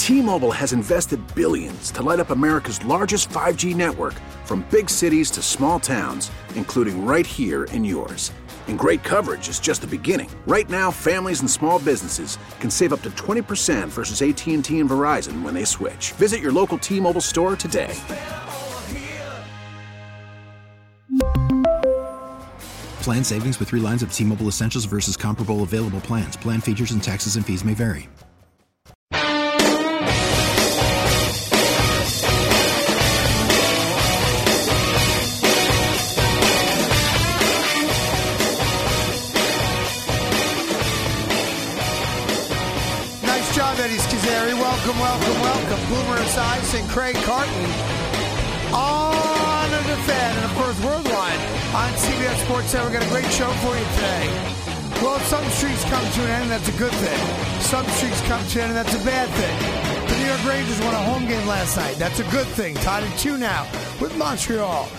T-Mobile has invested billions to light up America's largest 5G network, from big cities to small towns, including right here in yours. And great coverage is just the beginning. Right now, families and small businesses can save up to 20% versus AT&T and Verizon when they switch. Visit your local T-Mobile store today. Plan savings with 3 lines of T-Mobile Essentials versus comparable available plans. Plan features and taxes and fees may vary. Nice job, Eddie Schizzeri. Welcome. Boomer Esiason, Craig Carton on the fan, and of course Worldwide on CBS Sports Center. We've got a great show for you today. Well, some streaks come to an end, that's a good thing. Some streaks come to an end, that's a bad thing. The New York Rangers won a home game last night. That's a good thing. Tied at 2 now with Montreal.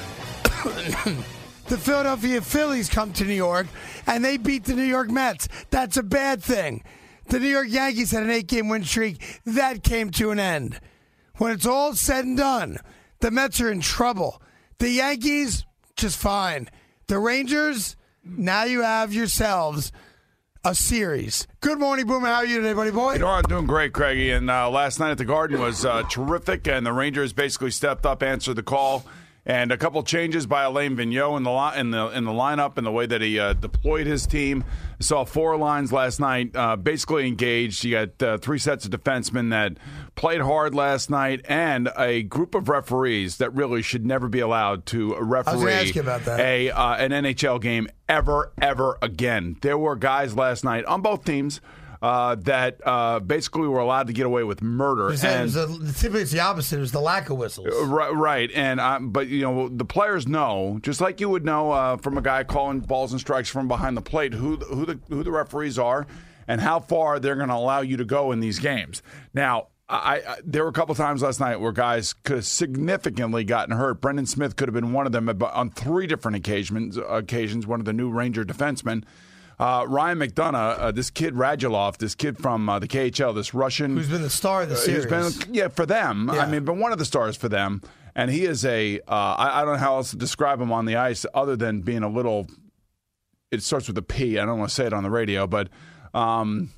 The Philadelphia Phillies come to New York, and they beat the New York Mets. That's a bad thing. The New York Yankees had an 8-game win streak. That came to an end. When it's all said and done, the Mets are in trouble. The Yankees, just fine. The Rangers, now you have yourselves a series. Good morning, Boomer. How are you today, buddy boy? You know, I'm doing great, Craigie. And last night at the Garden was terrific, and the Rangers basically stepped up, answered the call. And a couple changes by Alain Vigneault in the lineup and the way that he deployed his team. Saw 4 lines last night, basically engaged. You got 3 sets of defensemen that played hard last night, and a group of referees that really should never be allowed to referee ask you about that. An NHL game ever again. There were guys last night on both teams that basically were allowed to get away with murder. Typically, it's the opposite. It was the lack of whistles. Right. And but you know, the players know, just like you would know from a guy calling balls and strikes from behind the plate, who the referees are and how far they're going to allow you to go in these games. Now, there were a couple times last night where guys could have significantly gotten hurt. Brendan Smith could have been one of them on 3 different occasions. One of the new Ranger defensemen. Ryan McDonough, this kid Radulov, this kid from the KHL, this Russian. Who's been the star of the series. For them. Yeah. I mean, but one of the stars for them. And he is I don't know how else to describe him on the ice other than being a little, it starts with a P. I don't want to say it on the radio, but, Ryan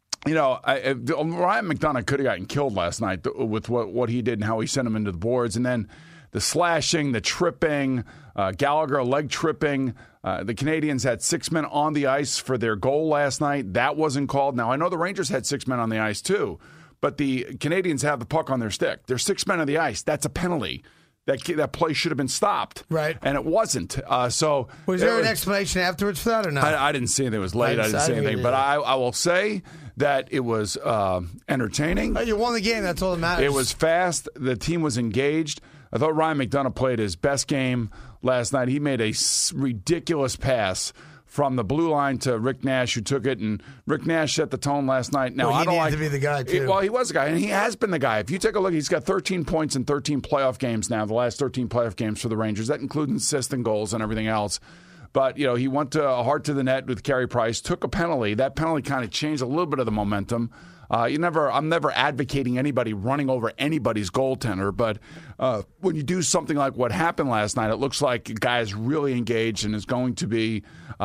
McDonough could have gotten killed last night with what he did and how he sent him into the boards. And then the slashing, the tripping, Gallagher leg tripping. The Canadians had 6 men on the ice for their goal last night. That wasn't called. Now, I know the Rangers had 6 men on the ice too, but the Canadians have the puck on their stick. There's 6 men on the ice. That's a penalty. That play should have been stopped. Right. And it wasn't. Was there an explanation afterwards for that or not? I didn't see anything. It was late. I didn't see anything. But I will say that it was entertaining. You won the game. That's all that matters. It was fast. The team was engaged. I thought Ryan McDonough played his best game last night. He made a ridiculous pass from the blue line to Rick Nash, who took it, and Rick Nash set the tone last night. Now, I don't like to be the guy too. Well, he was the guy, and he has been the guy. If you take a look, he's got 13 points in 13 playoff games now. The last 13 playoff games for the Rangers, that includes assists and goals and everything else. But he went to hard to the net with Carey Price, took a penalty. That penalty kind of changed a little bit of the momentum. I'm never advocating anybody running over anybody's goaltender, but when you do something like what happened last night, it looks like a guy is really engaged and is going to be,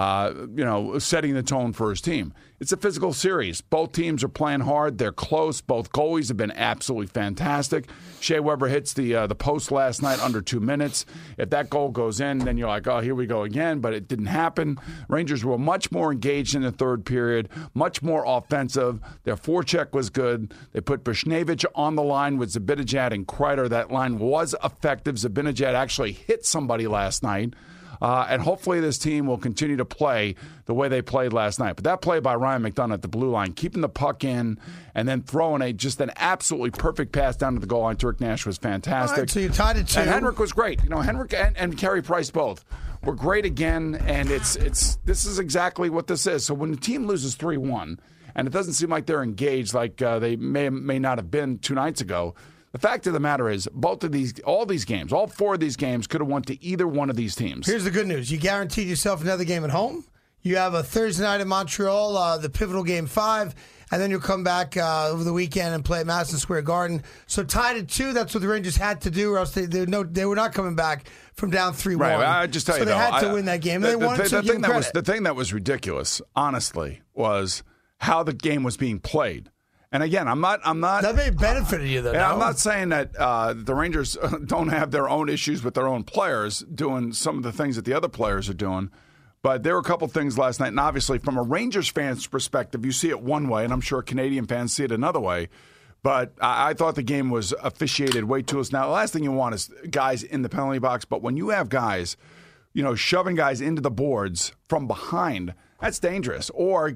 setting the tone for his team. It's a physical series. Both teams are playing hard. They're close. Both goalies have been absolutely fantastic. Shea Weber hits the post last night under 2 minutes. If that goal goes in, then you're like, oh, here we go again. But it didn't happen. Rangers were much more engaged in the third period, much more offensive. Their forecheck was good. They put Buchnevich on the line with Zibanejad and Kreider. That line was effective. Zibanejad actually hit somebody last night. And hopefully this team will continue to play the way they played last night. But that play by Ryan McDonough at the blue line, keeping the puck in and then throwing just an absolutely perfect pass down to the goal line to Rick Nash was fantastic. All right, so you tied it 2. And Henrik was great. Henrik and Carey Price both were great again. And this is exactly what this is. So when the team loses 3-1, and it doesn't seem like they're engaged like they may not have been 2 nights ago, the fact of the matter is, all 4 of these games could have won to either one of these teams. Here's the good news. You guaranteed yourself another game at home. You have a Thursday night in Montreal, the pivotal Game 5, and then you'll come back over the weekend and play at Madison Square Garden. So tied at 2, that's what the Rangers had to do, or else they were not coming back from down 3-1. Right, I just tell you, they had to win that game. And they wanted to give them credit. The thing that was ridiculous, honestly, was how the game was being played. And again, I'm not. That may have benefited you, though. No? I'm not saying that the Rangers don't have their own issues with their own players doing some of the things that the other players are doing. But there were a couple things last night, and obviously, from a Rangers fan's perspective, you see it one way, and I'm sure Canadian fans see it another way. But I thought the game was officiated way too loose. Now, the last thing you want is guys in the penalty box. But when you have guys, shoving guys into the boards from behind, that's dangerous. Or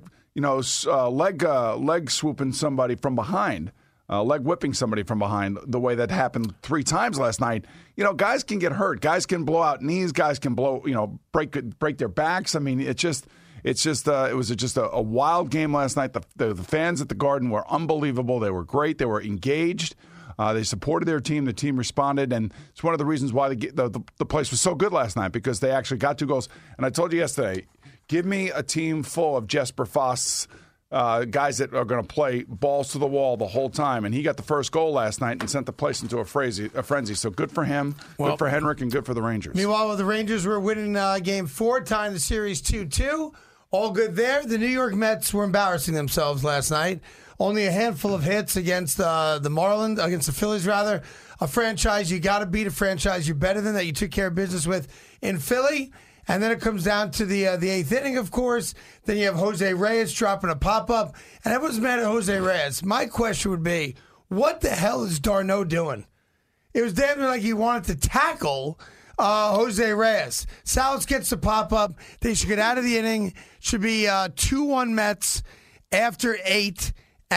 leg swooping somebody from behind, leg whipping somebody from behind, the way that happened 3 times last night. Guys can get hurt. Guys can blow out knees. Guys can break their backs. I mean, it was just a wild game last night. The fans at the Garden were unbelievable. They were great. They were engaged. They supported their team. The team responded, and it's one of the reasons why the place was so good last night, because they actually got 2 goals. And I told you yesterday, give me a team full of Jesper Foss guys that are going to play balls to the wall the whole time. And he got the first goal last night and sent the place into a frenzy. So good for him, good for Henrik, and good for the Rangers. Meanwhile, the Rangers were winning Game 4, tying the series 2-2. All good there. The New York Mets were embarrassing themselves last night. Only a handful of hits against against the Phillies, rather. A franchise, you got to beat a franchise you're better than, that you took care of business with in Philly. And then it comes down to the 8th inning, of course. Then you have Jose Reyes dropping a pop-up. And everyone's mad at Jose Reyes. My question would be, what the hell is d'Arnaud doing? It was damn near like he wanted to tackle Jose Reyes. Salas gets the pop-up. They should get out of the inning. Should be 2-1 Mets after 8,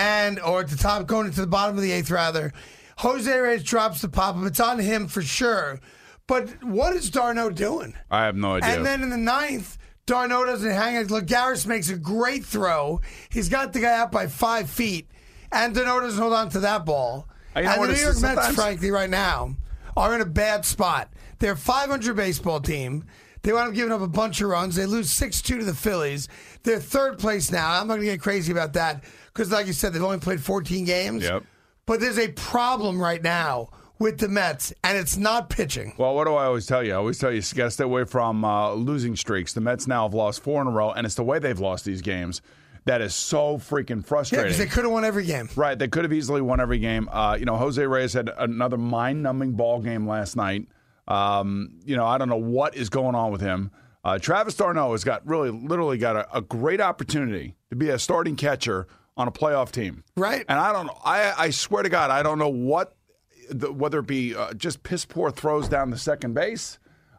or at the top, going into the bottom of the 8th, rather. Jose Reyes drops the pop-up. It's on him for sure. But what is d'Arnaud doing? I have no idea. And then in the 9th, d'Arnaud doesn't hang it. Lagares makes a great throw. He's got the guy out by 5 feet, and d'Arnaud doesn't hold on to that ball. And the New York Mets, frankly, right now, are in a bad spot. They're a 500 baseball team. They wound up giving up a bunch of runs. They lose 6-2 to the Phillies. They're 3rd place now. I'm not going to get crazy about that because, like you said, they've only played 14 games. Yep. But there's a problem right now with the Mets, and it's not pitching. Well, what do I always tell you? I always tell you got to stay away from losing streaks. The Mets now have lost 4 in a row, and it's the way they've lost these games that is so freaking frustrating. Yeah, because they could have won every game. Right, they could have easily won every game. Jose Reyes had another mind-numbing ball game last night. I don't know what is going on with him. Travis d'Arnaud has literally got a great opportunity to be a starting catcher on a playoff team. Right. And I don't know. I swear to God, I don't know whether it be just piss poor throws down the second base,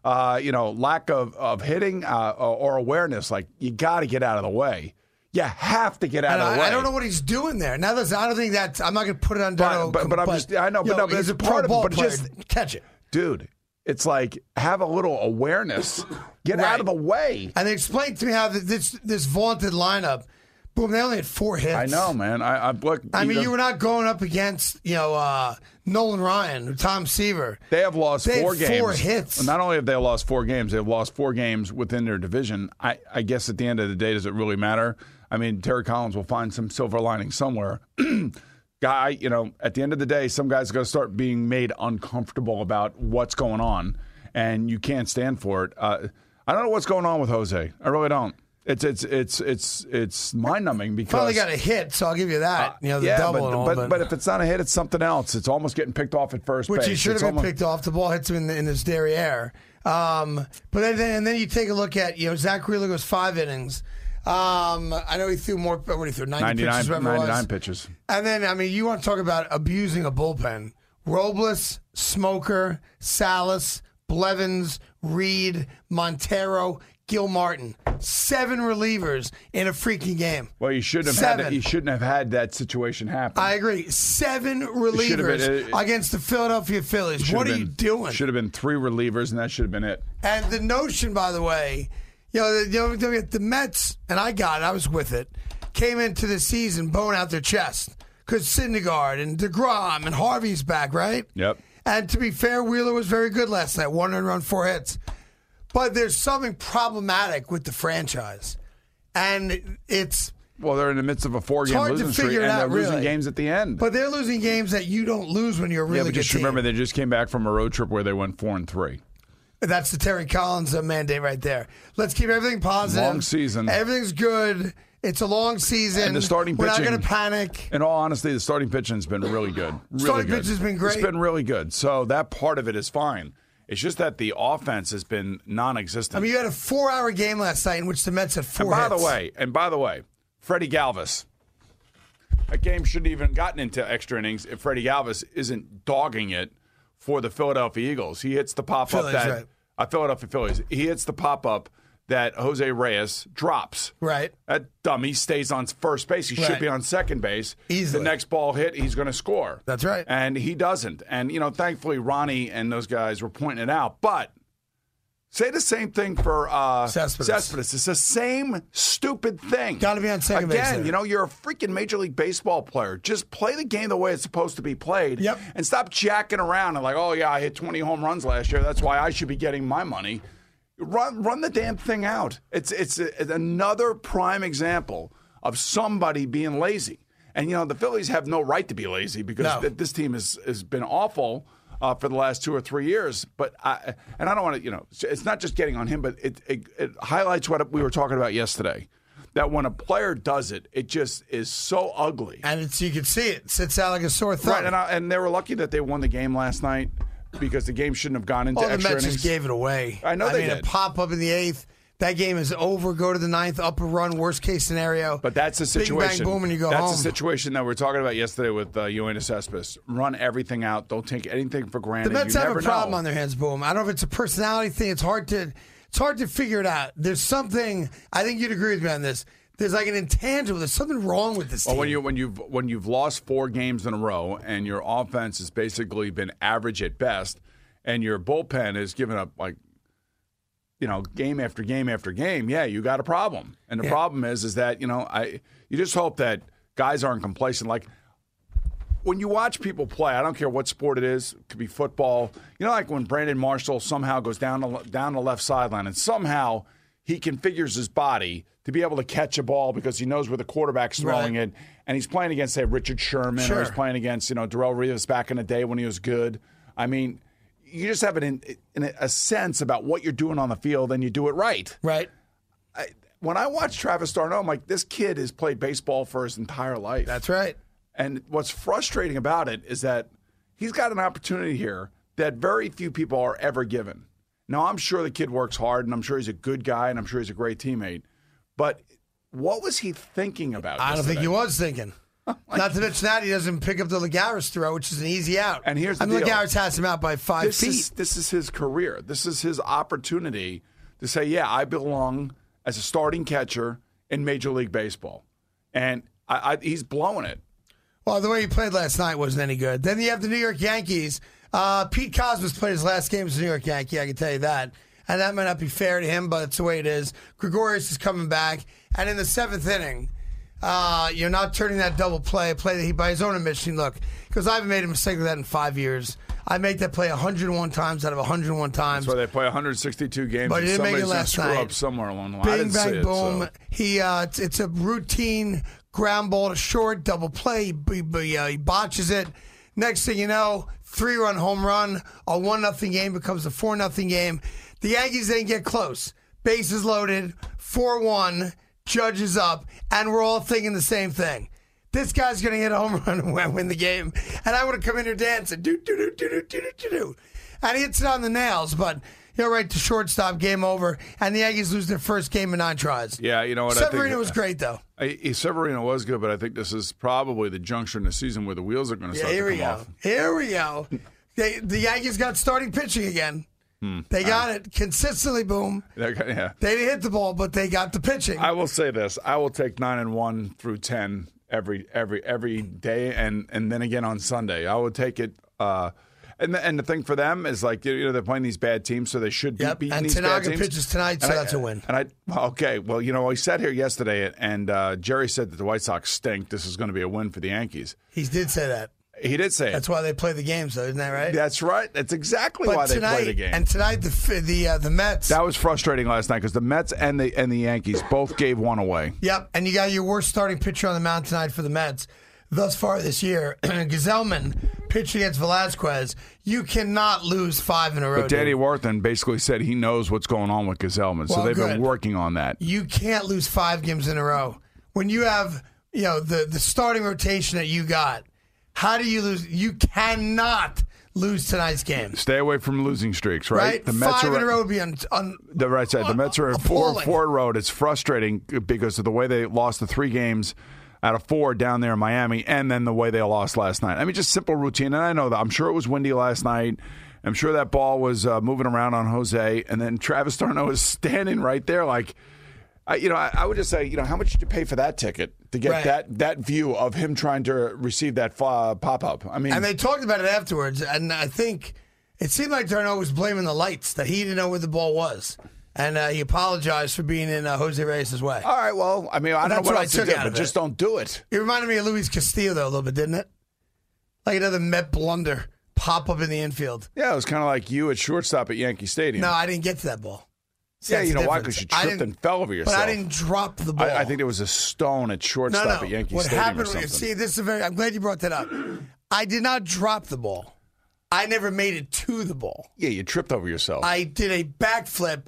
lack of hitting or awareness. Like, you got to get out of the way. You have to get out of the way. I don't know what he's doing there. Now, listen, I don't think that's. I'm not going to put it on d'Arnaud. But it's a part of it. But just catch it, dude. It's like, have a little awareness. Get out of the way. And they explained to me how this vaunted lineup. Boom! They only had 4 hits. I know, man. You were not going up against Nolan Ryan or Tom Seaver. They have lost 4 games. 4 hits. Not only have they lost 4 games, they've lost 4 games within their division. I guess at the end of the day, does it really matter? I mean, Terry Collins will find some silver lining somewhere. Guy, at the end of the day, some guys are going to start being made uncomfortable about what's going on, and you can't stand for it. I don't know what's going on with Jose. I really don't. It's mind-numbing because finally got a hit, so I'll give you that. Double but if it's not a hit, it's something else. It's almost getting picked off at first base. Which he should have been picked off. The ball hits him in his derriere. But then you take a look at Zach Wheeler goes 5 innings. I know he threw more. What did he throw? 99 pitches. And then you want to talk about abusing a bullpen? Robles, Smoker, Salas, Blevins, Reed, Montero, Gil Martin, 7 relievers in a freaking game. Well, you shouldn't have had that situation happen. I agree. 7 relievers against the Philadelphia Phillies. What are you doing? Should have been 3 relievers, and that should have been it. And the notion, by the way, the Mets, and I was with it, came into the season bone out their chest because Syndergaard and DeGrom and Harvey's back, right? Yep. And to be fair, Wheeler was very good last night, 1 run, 4 hits. But there's something problematic with the franchise. And it's Well, they're in the midst of a 4-game losing streak, and they're losing games at the end. But they're losing games that you don't lose when you're a really good team. Just remember, they just came back from a road trip where they went 4-3. That's the Terry Collins mandate right there. Let's keep everything positive. Long season. Everything's good. It's a long season. And the starting pitching. We're not going to panic. In all honesty, the starting pitching has been really good. Starting pitching has been great. It's been really good. So that part of it is fine. It's just that the offense has been non-existent. I mean, you had a 4-hour game last night in which the Mets had 4 hits. And by the way, Freddie Galvis. That game shouldn't even gotten into extra innings if Freddie Galvis isn't dogging it for the Philadelphia Eagles. He hits the pop-up Philadelphia Phillies. He hits the pop-up that Jose Reyes drops. Right. That dummy stays on first base. He should be on second base. Easily. The next ball hit, he's going to score. That's right. And he doesn't. And, thankfully, Ronnie and those guys were pointing it out. But say the same thing for Cespedes. It's the same stupid thing. Got to be on second base. Again, you're a freaking Major League Baseball player. Just play the game the way it's supposed to be played. Yep. And stop jacking around and like, oh, yeah, I hit 20 home runs last year. That's why I should be getting my money. Run the damn thing out. It's another prime example of somebody being lazy. And, the Phillies have no right to be lazy because this team has been awful for the last 2 or 3 years. But I don't want to, it's not just getting on him, but it highlights what we were talking about yesterday. That when a player does it, it just is so ugly. And you can see it. Sits out like a sore thumb. Right, and they were lucky that they won the game last night. Because the game shouldn't have gone into extra innings. The Mets just gave it away. I know they did. A pop-up in the 8th. That game is over. Go to the 9th, up a run, worst-case scenario. But that's the situation. Bing, bang, boom, and you go home. That's the situation that we were talking about yesterday with Yoenis Cespedes. Run everything out. Don't take anything for granted. The Mets have a problem on their hands, Boom. I don't know if it's a personality thing. It's hard to figure it out. There's something. I think you'd agree with me on this. There's like an intangible. There's something wrong with this team. Well, when you've lost 4 games in a row and your offense has basically been average at best. And your bullpen is giving up, game after game after game, you got a problem. And the problem is that, you just hope that guys aren't complacent. Like, when you watch people play, I don't care what sport it is, it could be football. Like when Brandon Marshall somehow goes down the left sideline and somehow he configures his body to be able to catch a ball because he knows where the quarterback's throwing it. And he's playing against, say, Richard Sherman, or he's playing against, Darrelle Revis back in the day when he was good. I mean, you just have a sense about what you're doing on the field, and you do it right. Right. When I watch Travis d'Arnaud, I'm like, this kid has played baseball for his entire life. That's right. And what's frustrating about it is that he's got an opportunity here that very few people are ever given. Now, I'm sure the kid works hard, and I'm sure he's a good guy, and I'm sure he's a great teammate. But what was he thinking about? I don't think he was thinking. Not to mention that he doesn't pick up the Lagares throw, which is an easy out. And here's the deal. Lagares has him out by 5 feet. This is his career. This is his opportunity to say, yeah, I belong as a starting catcher in Major League Baseball. And he's blowing it. Well, the way he played last night wasn't any good. Then you have the New York Yankees. Pete Cosmas played his last game as a New York Yankee, I can tell you that. And that might not be fair to him, but it's the way it is. Gregorius is coming back. And in the 7th inning, you're not turning that double play, a play that he, by his own admission, look, because I haven't made a mistake like that in 5 years. I make that play 101 times out of 101 times. That's why they play 162 games. But he didn't make it last night. Up somewhere along the line. Bing, bang, boom. So. It's a routine ground ball to short, double play. He botches it. Next thing you know, 3-run home run. A 1-0 game becomes a 4-0 game. The Yankees didn't get close. Bases loaded, 4-1. Judge is up, and we're all thinking the same thing. This guy's going to hit a home run and win the game. And I would have come in here dancing. Do. And he hits it on the nails, but right to shortstop, game over. And the Yankees lose their first game in 9 tries. Yeah, you know what? Severino was great, though. Severino was good, but I think this is probably the juncture in the season where the wheels are going to start to come off. Here we go. The Yankees got starting pitching again. They got it consistently, Boom. Yeah. They didn't hit the ball, but they got the pitching. I will say this. I will take 9-1 through 10 every day, and then again on Sunday. I would take it. And the thing for them is they're playing these bad teams, so they should be beating these bad teams. And Tanaka pitches tonight, so that's a win. We sat here yesterday, and Jerry said that the White Sox stink. This is going to be a win for the Yankees. He did say that. He did say it. That's why they play the games, though, isn't that right? That's right. That's exactly why they play the game. And tonight, the Mets. That was frustrating last night because the Mets and the Yankees both gave one away. Yep, and you got your worst starting pitcher on the mound tonight for the Mets thus far this year. Gesellman pitched against Velasquez. You cannot lose 5 in a row. But Danny Warthen basically said he knows what's going on with Gesellman, so they've been working on that. You can't lose 5 games in a row. When you have the starting rotation that you got, how do you lose? You cannot lose tonight's game. Stay away from losing streaks, right? The Mets 5 in a row would be on the right side. The Mets are at 4 in a row. It's frustrating because of the way they lost the 3 games out of 4 down there in Miami, and then the way they lost last night. I mean, just simple routine. And I know that. I'm sure it was windy last night. I'm sure that ball was moving around on Jose, and then Travis d'Arnaud is standing right there like, I would just say, how much did you pay for that ticket to get that view of him trying to receive that pop-up? I mean, and they talked about it afterwards, and I think it seemed like d'Arnaud was blaming the lights, that he didn't know where the ball was. And he apologized for being in Jose Reyes' way. All right, well, I mean, I don't know what else to do, but just don't do it. It reminded me of Luis Castillo, though, a little bit, didn't it? Like another Met blunder, pop up in the infield. Yeah, it was kind of like you at shortstop at Yankee Stadium. No, I didn't get to that ball. Yeah, you know why? Because you tripped and fell over yourself. But I didn't drop the ball. I think there was a stone at shortstop at Yankee Stadium or something. See, this is I'm glad you brought that up. I did not drop the ball. I never made it to the ball. Yeah, you tripped over yourself. I did a backflip.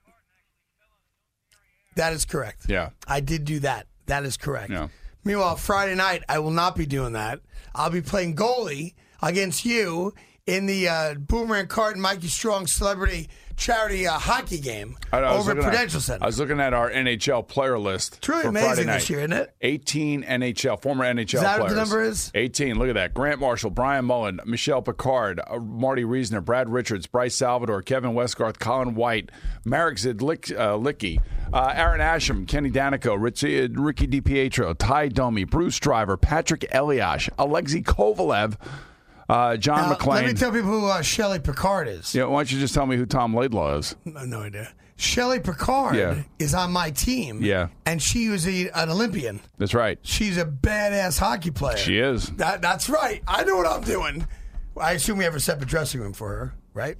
That is correct. Yeah. I did do that. That is correct. Yeah. Meanwhile, Friday night, I will not be doing that. I'll be playing goalie against you in the Boomer and Carton Mikey Strong Celebrity Charity hockey game over at Prudential Center. I was looking at our NHL player list. It's really amazing this year, isn't it? 18 former NHL players. Is that what the number is? 18. Look at that. Grant Marshall, Brian Mullen, Michelle Picard, Marty Reisner, Brad Richards, Bryce Salvador, Kevin Westgarth, Colin White, Marek Zidlicki, Aaron Asham, Kenny Danico, Ricky DiPietro, Ty Domi, Bruce Driver, Patrick Eliash, Alexei Kovalev, John McClain. Let me tell people who Shelley Picard is. Yeah, why don't you just tell me who Tom Laidlaw is? No idea. Shelley Picard is on my team. Yeah. And she was an Olympian. That's right. She's a badass hockey player. She is. That's right. I know what I'm doing. I assume we have a separate dressing room for her, right?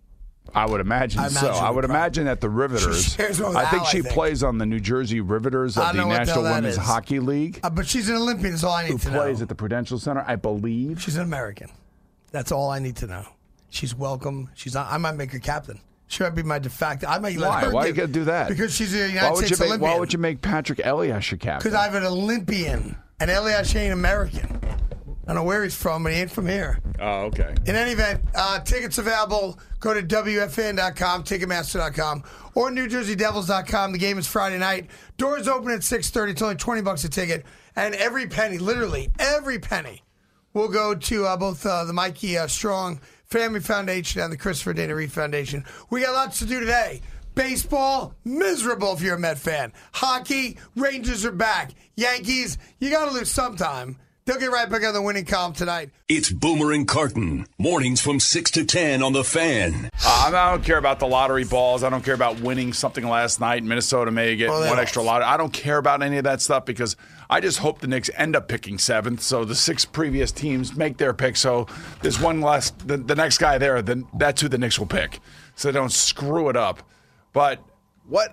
I would imagine so. I would imagine that the Riveters. I think she plays on the New Jersey Riveters of the National Women's Hockey League. But she's an Olympian, is all I need to know. Who plays at the Prudential Center, I believe. She's an American. That's all I need to know. She's welcome. I might make her captain. She might be my de facto. I might let her. Why are you going to do that? Because she's a United States Olympian. Why would you make Patrick Eliash your captain? Because I have an Olympian, and Eliash ain't American. I don't know where he's from, but he ain't from here. Oh, okay. In any event, tickets available. Go to WFN.com, Ticketmaster.com, or NewJerseyDevils.com. The game is Friday night. Doors open at 6:30. It's only $20 a ticket. And every penny, literally every penny, will go to both the Mikey Strong Family Foundation and the Christopher Dana Reeve Foundation. We got lots to do today. Baseball, miserable if you're a Met fan. Hockey, Rangers are back. Yankees, you got to lose sometime. They'll get right back on the winning column tonight. It's Boomer and Carton. Mornings from 6 to 10 on The Fan. I don't care about the lottery balls. I don't care about winning something last night. Minnesota may get one extra lottery. I don't care about any of that stuff because I just hope the Knicks end up picking 7th so the 6 previous teams make their pick. So there's one less, the next guy there, then that's who the Knicks will pick. So they don't screw it up. But what...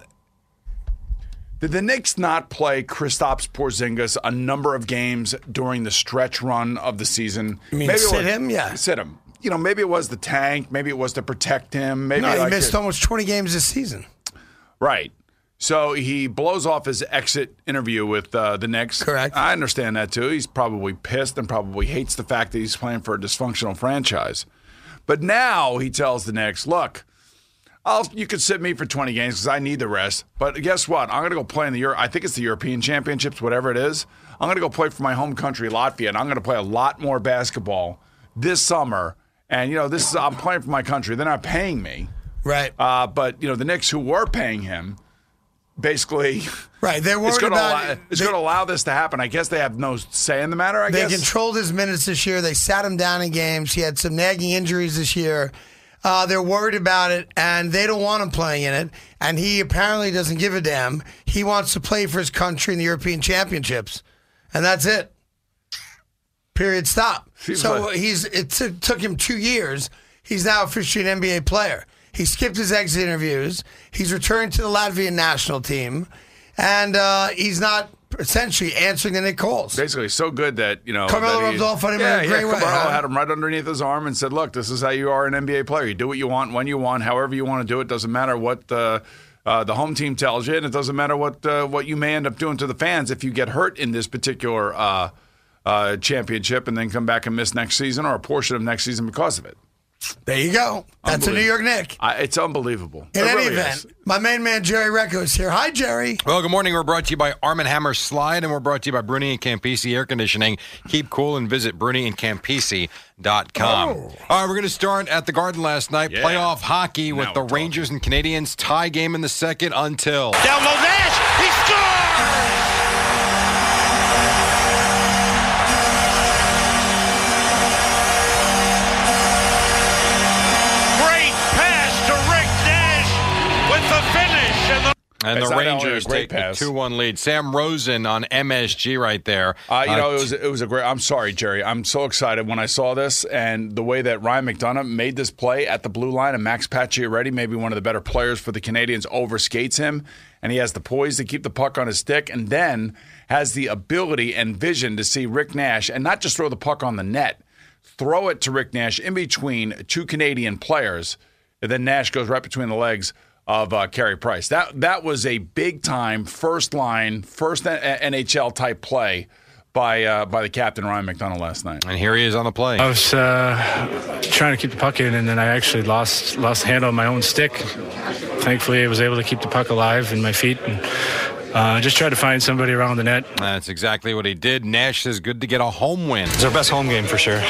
Did the Knicks not play Kristaps Porzingis a number of games during the stretch run of the season? You mean sit him? Yeah. Sit him. Maybe it was the tank. Maybe it was to protect him. Maybe he missed almost 20 games this season. Right. So he blows off his exit interview with the Knicks. Correct. I understand that, too. He's probably pissed and probably hates the fact that he's playing for a dysfunctional franchise. But now he tells the Knicks, look, you could sit me for 20 games because I need the rest. But guess what? I'm going to go play in I think it's the European Championships, whatever it is. I'm going to go play for my home country, Latvia, and I'm going to play a lot more basketball this summer. And, I'm playing for my country. They're not paying me. Right. But, the Knicks who were paying him, basically, right. They're worried it's going to allow this to happen. I guess they have no say in the matter, I guess. They controlled his minutes this year. They sat him down in games. He had some nagging injuries this year. They're worried about it, and they don't want him playing in it. And he apparently doesn't give a damn. He wants to play for his country in the European Championships, and that's it. Period. Stop. Seems So like- it took him 2 years. He's now officially an NBA player. He skipped his exit interviews. He's returned to the Latvian national team, and he's not essentially answering any calls. Basically, so good that, Carmelo that rubs off on him in a great way, Carmelo huh? had him right underneath his arm and said, look, this is how you are an NBA player. You do what you want, when you want, however you want to do it. Doesn't matter what the home team tells you, and it doesn't matter what you may end up doing to the fans if you get hurt in this particular championship and then come back and miss next season or a portion of next season because of it. There you go. That's a New York Knick. It's unbelievable. In It any really event, is. my main man Jerry Recco is here. Hi, Jerry. Well, good morning. We're brought to you by Arm & Hammer Slide, and we're brought to you by Bruni and Campisi Air Conditioning. Keep cool and visit bruniandcampisi.com. All right, we're going to start at the Garden last night. Yeah. Playoff hockey with Now the we're talking. Rangers and Canadiens tie game in the second until... Down low, Nash. He scores! Great pass to Rick Nash with the finish. And It's the not only a Rangers great take pass. the 2-1 lead. Sam Rosen on MSG right there. It was a great. I'm sorry, Jerry. I'm so excited when I saw this and the way that Ryan McDonough made this play at the blue line, and Max Pacioretty, maybe one of the better players for the Canadians, overskates him, and he has the poise to keep the puck on his stick, and then has the ability and vision to see Rick Nash and not just throw the puck on the net, throw it to Rick Nash in between two Canadian players, and then Nash goes right between the legs of Carey Price. That was a big time first NHL type play by the captain Ryan McDonough last night. And here he is on the play. I was trying to keep the puck in, and then I actually lost the handle on my own stick. Thankfully, I was able to keep the puck alive in my feet and just tried to find somebody around the net. That's exactly what he did. Nash is good to get a home win. It's our best home game for sure.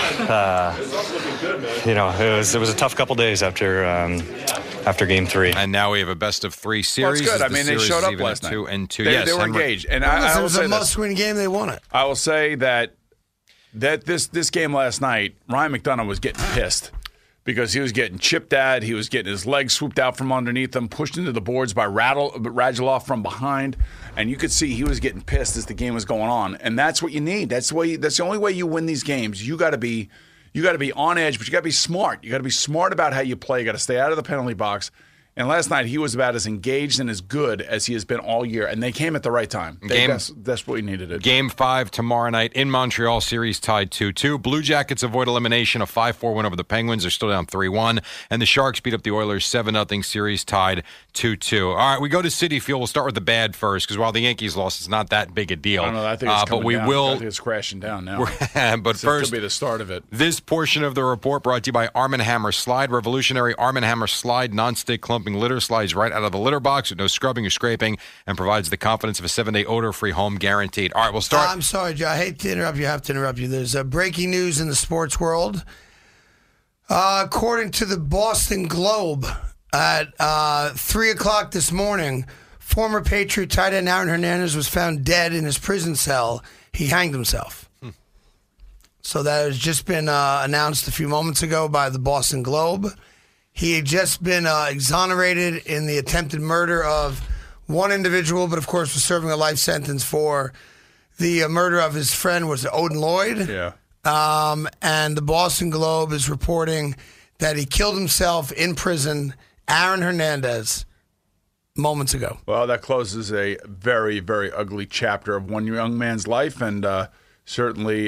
It was a tough couple days after Game 3. And now we have a best of 3 series. Well, it's good. The I mean, they series showed is up even last at night. 2-2. They Yes, were Henry. engaged. And It I will was say a this. must-win game. They won it. I will say that this game last night, Ryan McDonough was getting pissed because he was getting chipped at. He was getting his legs swooped out from underneath him, pushed into the boards by Radulov from behind. And you could see he was getting pissed as the game was going on. And that's what you need. That's the only way you win these games. You got to be on edge, but you got to be smart. You got to be smart about how you play. You got to stay out of the penalty box. And last night, he was about as engaged and as good as he has been all year. And they came at the right time. That's what we needed to do. Game 5 tomorrow night in Montreal. Series tied 2-2. Blue Jackets avoid elimination. A 5-4 win over the Penguins. They're still down 3-1. And the Sharks beat up the Oilers 7-0. Series tied 2-2. All right, we go to Citi Field. We'll start with the bad first because while the Yankees lost, it's not that big a deal. I don't know. I think it's coming but we down. will. I think it's crashing down now. But first, could be the start of it. This portion of the report brought to you by Arm & Hammer Slide. Revolutionary Arm & Hammer Slide non-stick clumping litter slides right out of the litter box with no scrubbing or scraping and provides the confidence of a 7-day odor-free home guaranteed. All right, we'll start. I'm sorry, Joe. I hate to interrupt you. I have to interrupt you. There's breaking news in the sports world. According to the Boston Globe, at 3 o'clock this morning, former Patriot tight end Aaron Hernandez was found dead in his prison cell. He hanged himself. So that has just been announced a few moments ago by the Boston Globe. He had just been exonerated in the attempted murder of one individual, but of course was serving a life sentence for the murder of his friend, was Odin Lloyd. Yeah. And the Boston Globe is reporting that he killed himself in prison, Aaron Hernandez, moments ago. Well, that closes a very, very ugly chapter of one young man's life, and certainly,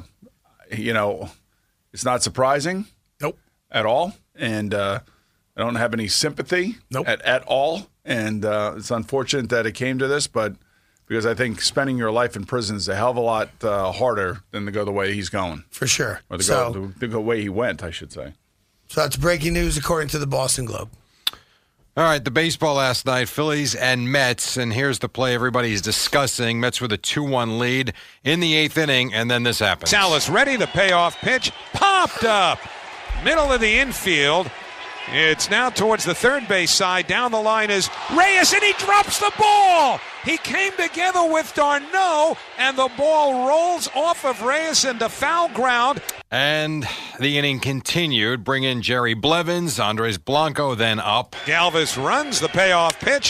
it's not surprising. Nope. At all. And I don't have any sympathy at all. And it's unfortunate that it came to this, but because I think spending your life in prison is a hell of a lot harder than to go the way he's going. For sure. Or the way he went, I should say. So that's breaking news according to the Boston Globe. All right, the baseball last night, Phillies and Mets, and here's the play everybody's discussing. Mets with a 2-1 lead in the 8th inning, and then this happens. Salas ready, the payoff pitch popped up. Middle of the infield. It's now towards the third base side. Down the line is Reyes, and he drops the ball. He came together with d'Arnaud, and the ball rolls off of Reyes into foul ground. And the inning continued. Bring in Jerry Blevins, Andres Blanco then up. Galvis runs the payoff pitch.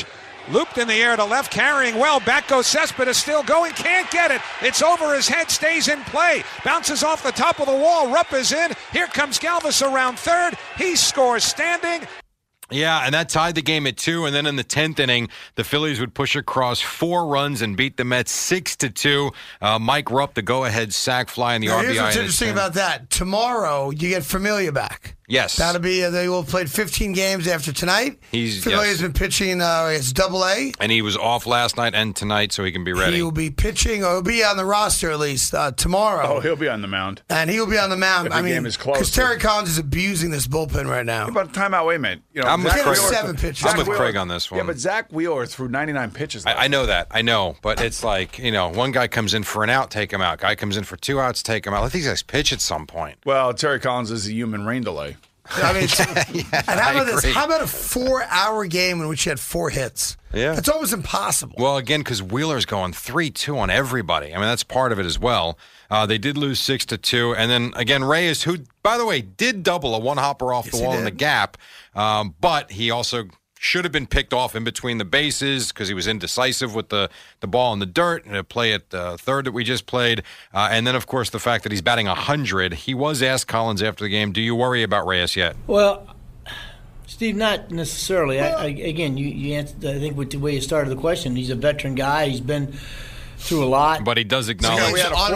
Looped in the air to left, carrying well. Back goes Cespedes, still going. Can't get it. It's over his head, stays in play. Bounces off the top of the wall. Rupp is in. Here comes Galvis around third. He scores standing. Yeah, and that tied the game at 2. And then in the 10th inning, the Phillies would push across 4 runs and beat the Mets 6-2. Mike Rupp, the go-ahead sac fly in the RBI. Here's what's interesting about that. Tomorrow, you get Familia back. Yes. That'll be, they will have played 15 games after tonight. Familia's been pitching, it's Double-A. And he was off last night and tonight, so he can be ready. He will be pitching, or he'll be on the roster at least, tomorrow. Oh, he'll be on the mound. And he'll be on the mound. If the game is close. Because Terry Collins is abusing this bullpen right now. Yeah, but timeout, wait a minute. I'm with Craig. 7 pitches. I'm with Craig on this one. Yeah, but Zach Wheeler threw 99 pitches. I know that. I know. But it's like, one guy comes in for an out, take him out. Guy comes in for 2 outs, take him out. Let these guys pitch at some point. Well, Terry Collins is a human rain delay. I mean, and how about this? How about a 4-hour game in which you had 4 hits? Yeah. It's almost impossible. Well, again, because Wheeler's going 3-2 on everybody. I mean, that's part of it as well. They did lose 6-2. And then, again, Reyes, who, by the way, did double a one-hopper off the wall in the gap, but he also should have been picked off in between the bases because he was indecisive with the ball in the dirt and a play at third that we just played. And then, of course, the fact that he's batting 100. He was asked, Collins, after the game, do you worry about Reyes yet? Well, Steve, not necessarily. Again, you answered, I think, with the way you started the question. He's a veteran guy. He's been through a lot. But he does acknowledge. We had a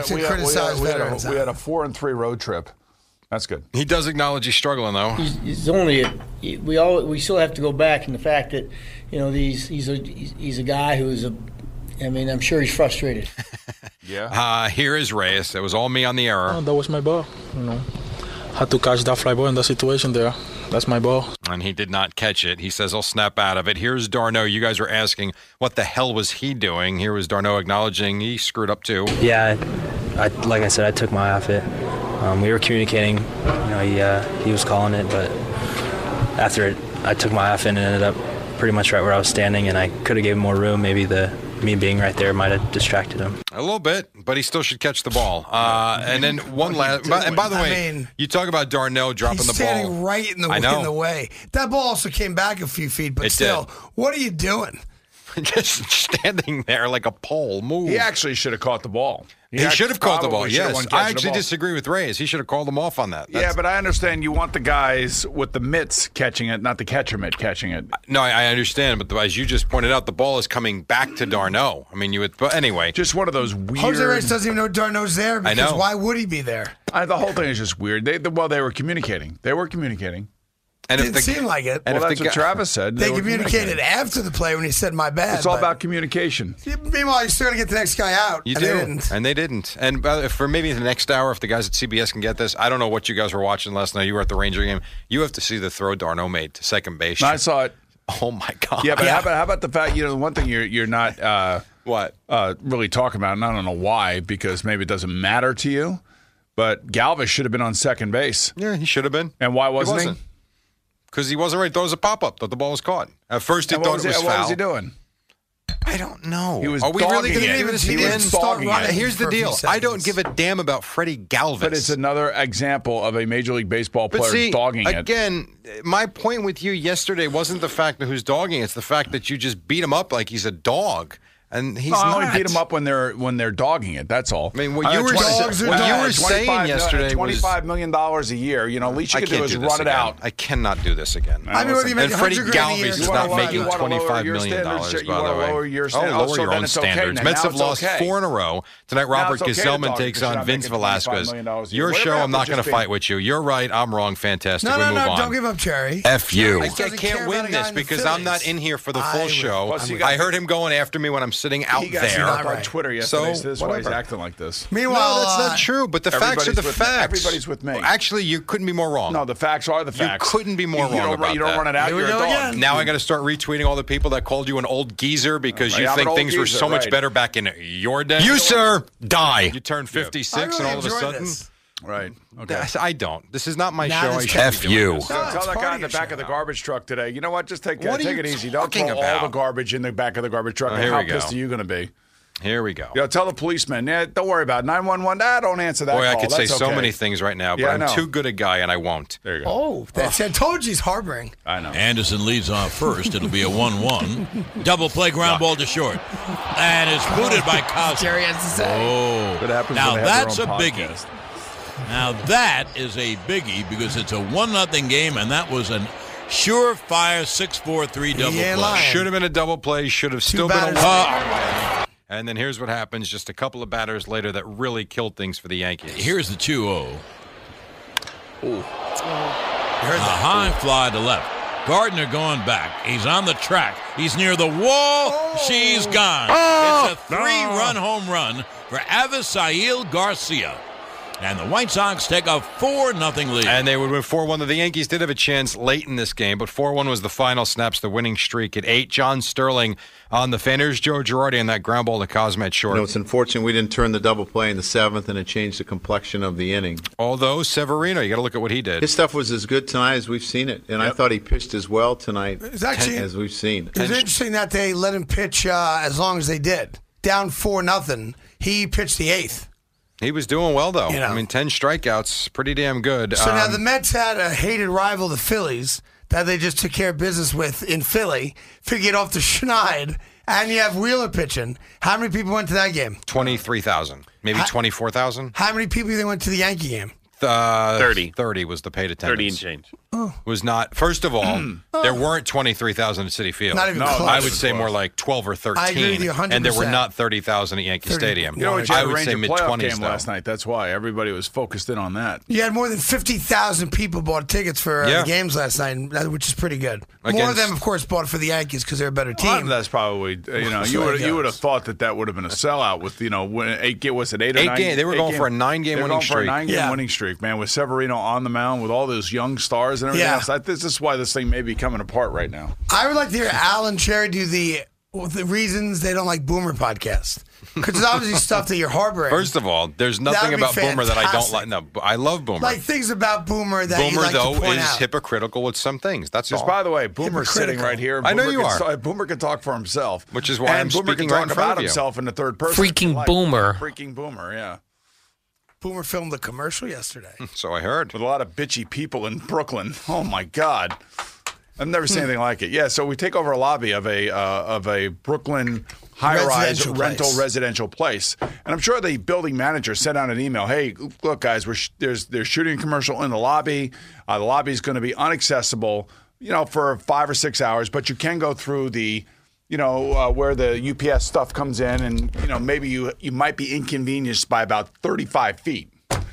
4-3 road trip. That's good. He does acknowledge he's struggling, though. He's only we still have to go back in the fact that he's a guy who's I'm sure he's frustrated. Yeah. Here is Reyes. That was all me on the error. Oh, that was my ball. Had to catch that fly ball in that situation there. That's my ball. And he did not catch it. He says, I'll snap out of it. Here's d'Arnaud. You guys were asking, what the hell was he doing? Here was d'Arnaud acknowledging he screwed up too. Yeah, like I said, I took my off it. We were communicating. He was calling it, but after it, I took my off and ended up pretty much right where I was standing, and I could have gave him more room. Maybe me being right there might have distracted him. A little bit, but he still should catch the ball. And then one last. And by the way, you talk about d'Arnaud dropping the ball. He's standing right in the way. That ball also came back a few feet, but still, what are you doing? Just standing there like a pole. Move. He actually should have caught the ball. He should have caught the ball, yes. I actually disagree with Reyes. He should have called him off on that. Yeah, but I understand you want the guys with the mitts catching it, not the catcher mitt catching it. No, I understand, but as you just pointed out, the ball is coming back to d'Arnaud. I mean, but anyway. Just one of those weird... Jose Reyes doesn't even know d'Arnaud's there because why would he be there? The whole thing is just weird. They were communicating. And it didn't seem like it. Well, that's what Travis said. They communicated after the play when he said, my bad. It's all about communication. Meanwhile, you're still going to get the next guy out. You do. And they didn't. And for maybe the next hour, if the guys at CBS can get this, I don't know what you guys were watching last night. You were at the Ranger game. You have to see the throw d'Arnaud made to second base. I saw it. Oh, my God. Yeah, but how about the fact, the one thing you're not really talking about, and I don't know why, because maybe it doesn't matter to you, but Galvis should have been on second base. Yeah, he should have been. And why wasn't he? Because he wasn't ready. Throw was a pop-up. Thought the ball was caught. At first, he thought it was foul. What was he doing? I don't know. He was Are we really going to even do this he again? Here's the deal. I don't give a damn about Freddie Galvis. But it's another example of a Major League Baseball player dogging it. Again, my point with you yesterday wasn't the fact that who's dogging it. It's the fact that you just beat him up like he's a dog. And he's not. I only beat him up when they're dogging it. That's all. I mean, what you were saying yesterday was $25 million a year. At least you can do is run it out. I cannot do this again. And Freddie Galvis is not making $25 million, by the way. Lower your own standards. Mets have lost 4 in a row. Tonight, Robert Gesellman takes on Vince Velasquez. Your show, I'm not going to fight with you. You're right. I'm wrong. Fantastic. We move on. Don't give up, Jerry. F you. I can't win this because I'm not in here for the full show. I heard him going after me when I'm sitting out there. On Twitter yesterday, so this is why he's acting like this. Meanwhile, that's not true. But the facts are the facts. Everybody's with me. Actually, you couldn't be more wrong. No, the facts are the facts. You couldn't be more wrong about that. You don't run it out. You're a dog. Now I got to start retweeting all the people that called you an old geezer because you think things were so much better back in your day. You, sir, die. You turned 56 and all of a sudden. Right. Okay. I don't. This is not my show. F you. Tell that guy in the back of the garbage truck today, you know what? Just take it easy. Don't throw all the garbage in the back of the garbage truck. How pissed are you going to be? Here we go. Tell the policeman, don't worry about it. 911, don't answer that Boy, call. I could say That's so okay. many things right now, but Yeah, I I'm know. too good a guy, and I won't. There you go. Oh, that's I told you he's harboring. I know. Anderson leads off first. It'll be a 1-1. Double play, ground ball to short. And it's booted by Cosmo. Jerry has to say. Oh. That happens Now when they have that's their a own biggie. podcast. Now that is a biggie because it's a 1-0 game, and that was an surefire 6-4-3 double play. Should have been a double play. Should have still been a batters. And then here's what happens just a couple of batters later that really killed things for the Yankees. Here's the 2-0. A high fly to left. Gardner going back. He's on the track. He's near the wall. She's gone. It's a 3-run home run for Avisail Garcia. And the White Sox take a 4-0 lead. And they would win 4-1. The Yankees did have a chance late in this game, but 4-1 was the final, snaps the winning streak at 8. John Sterling on the fan. Here's Joe Girardi on that ground ball to Cosmet short. It's unfortunate we didn't turn the double play in the 7th, and it changed the complexion of the inning. Although Severino, you got to look at what he did. His stuff was as good tonight as we've seen it, and I thought he pitched as well tonight as we've seen. It was interesting that they let him pitch as long as they did. Down 4-0, he pitched the 8th. He was doing well, though. You know. I mean, 10 strikeouts, pretty damn good. So now the Mets had a hated rival, the Phillies, that they just took care of business with in Philly. Figured off the Schneid, and you have Wheeler pitching. How many people went to that game? 23,000, maybe 24,000. How many people do you think went to the Yankee game? 30 was the paid attendance. 30 and change. Was not. First of all, there weren't 23,000 at Citi Field. Not even close. I would say more like 12 or 13. I agree with you 100%. And there were not 30,000 at Yankee Stadium. You know, I would say Ranger playoff mid-20s game though. last night. That's why everybody was focused in on that. You had more than 50,000 people bought tickets for Yeah. the games last night, which is pretty good. More of Against- them, of course, bought for the Yankees because they're a better team. That's probably you would have thought that would have been a sellout with when was it 8 or 9? They were going for a 9-game winning streak. For a 9-game winning streak, man, with Severino on the mound with all those young stars and everything else. This is why this thing may be coming apart right now. I would like to hear Alan Cherry do the reasons they don't like Boomer podcast. Because it's obviously stuff that you're harboring. First of all, there's nothing That would be about Boomer that I don't fantastic. like. No, I love Boomer. Like things about Boomer that you Boomer, like though, to point is out. hypocritical with some things. That's Just all. by the way, Boomer's sitting right here. I know Boomer you can are. Boomer can talk for himself, Which is why and I'm Boomer speaking can right talk in front about of you. himself in the third person. Freaking Boomer. Freaking Boomer, yeah. Boomer filmed a commercial yesterday. So I heard. With a lot of bitchy people in Brooklyn. Oh my God, I've never seen anything like it. Yeah, so we take over a lobby of a Brooklyn high-rise rental residential place, and I'm sure the building manager sent out an email. Hey, look, guys, they're shooting a commercial in the lobby. The lobby is going to be inaccessible, for 5 or 6 hours, but you can go through the. Where the UPS stuff comes in, and maybe you might be inconvenienced by about 35 feet.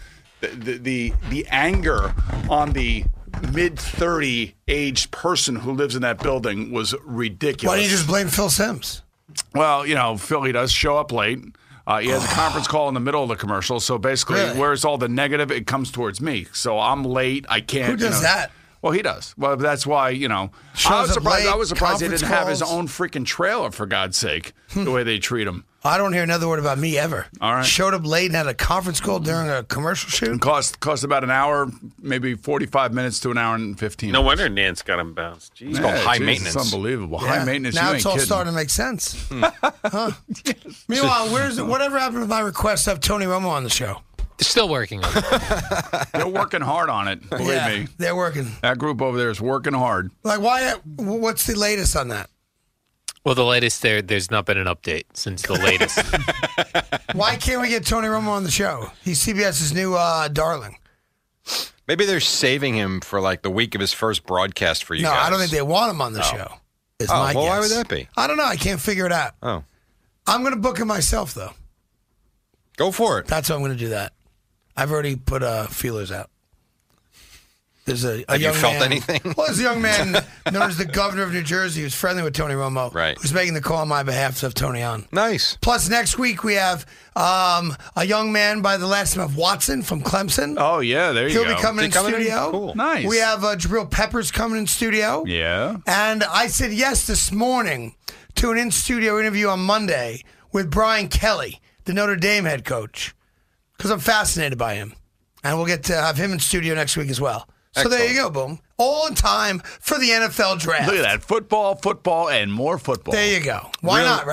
The anger on the mid-30 aged person who lives in that building was ridiculous. Why don't you just blame Phil Simms? Well, Philly does show up late. He has a conference call in the middle of the commercial, so basically, where's all the negative? It comes towards me. So I'm late. I can't. Who does that? Well, he does. Well, that's why, I was surprised he didn't have his own freaking trailer, for God's sake, the way they treat him. I don't hear another word about me ever. All right. Showed up late and had a conference call during a commercial shoot. It cost about an hour, maybe 45 minutes to an hour and 15 No minutes. wonder Nance got him bounced. Jeez. It's called high Jesus, maintenance. It's unbelievable. Yeah. High maintenance, Now you it's ain't all kidding. starting to make sense. Huh? Meanwhile, whatever happened with my request to have Tony Romo on the show? Still working on it. They're working hard on it, believe me. They're working. That group over there is working hard. Like, what's the latest on that? Well, the latest there's not been an update since the latest. Why can't we get Tony Romo on the show? He's CBS's new darling. Maybe they're saving him for like the week of his first broadcast for you No, guys. I don't think they want him on the show. Is Oh, my well, guess. why would that be? I don't know. I can't figure it out. Oh. I'm going to book him myself, though. Go for it. That's how I'm going to do that. I've already put feelers out. There's a Have you young felt man, anything? Well, there's a young man known as the governor of New Jersey who's friendly with Tony Romo, Right. who's making the call on my behalf to have Tony on. Nice. Plus, next week we have a young man by the last name of Watson from Clemson. Oh, yeah, there you He'll go. be coming in studio. Cool. Nice. We have Jabril Peppers coming in studio. Yeah. And I said yes this morning to an in-studio interview on Monday with Brian Kelly, the Notre Dame head coach, because I'm fascinated by him. And we'll get to have him in studio next week as well. So there you go, boom. All in time for the NFL draft. Look at that. Football, and more football. There you go. Why not, right?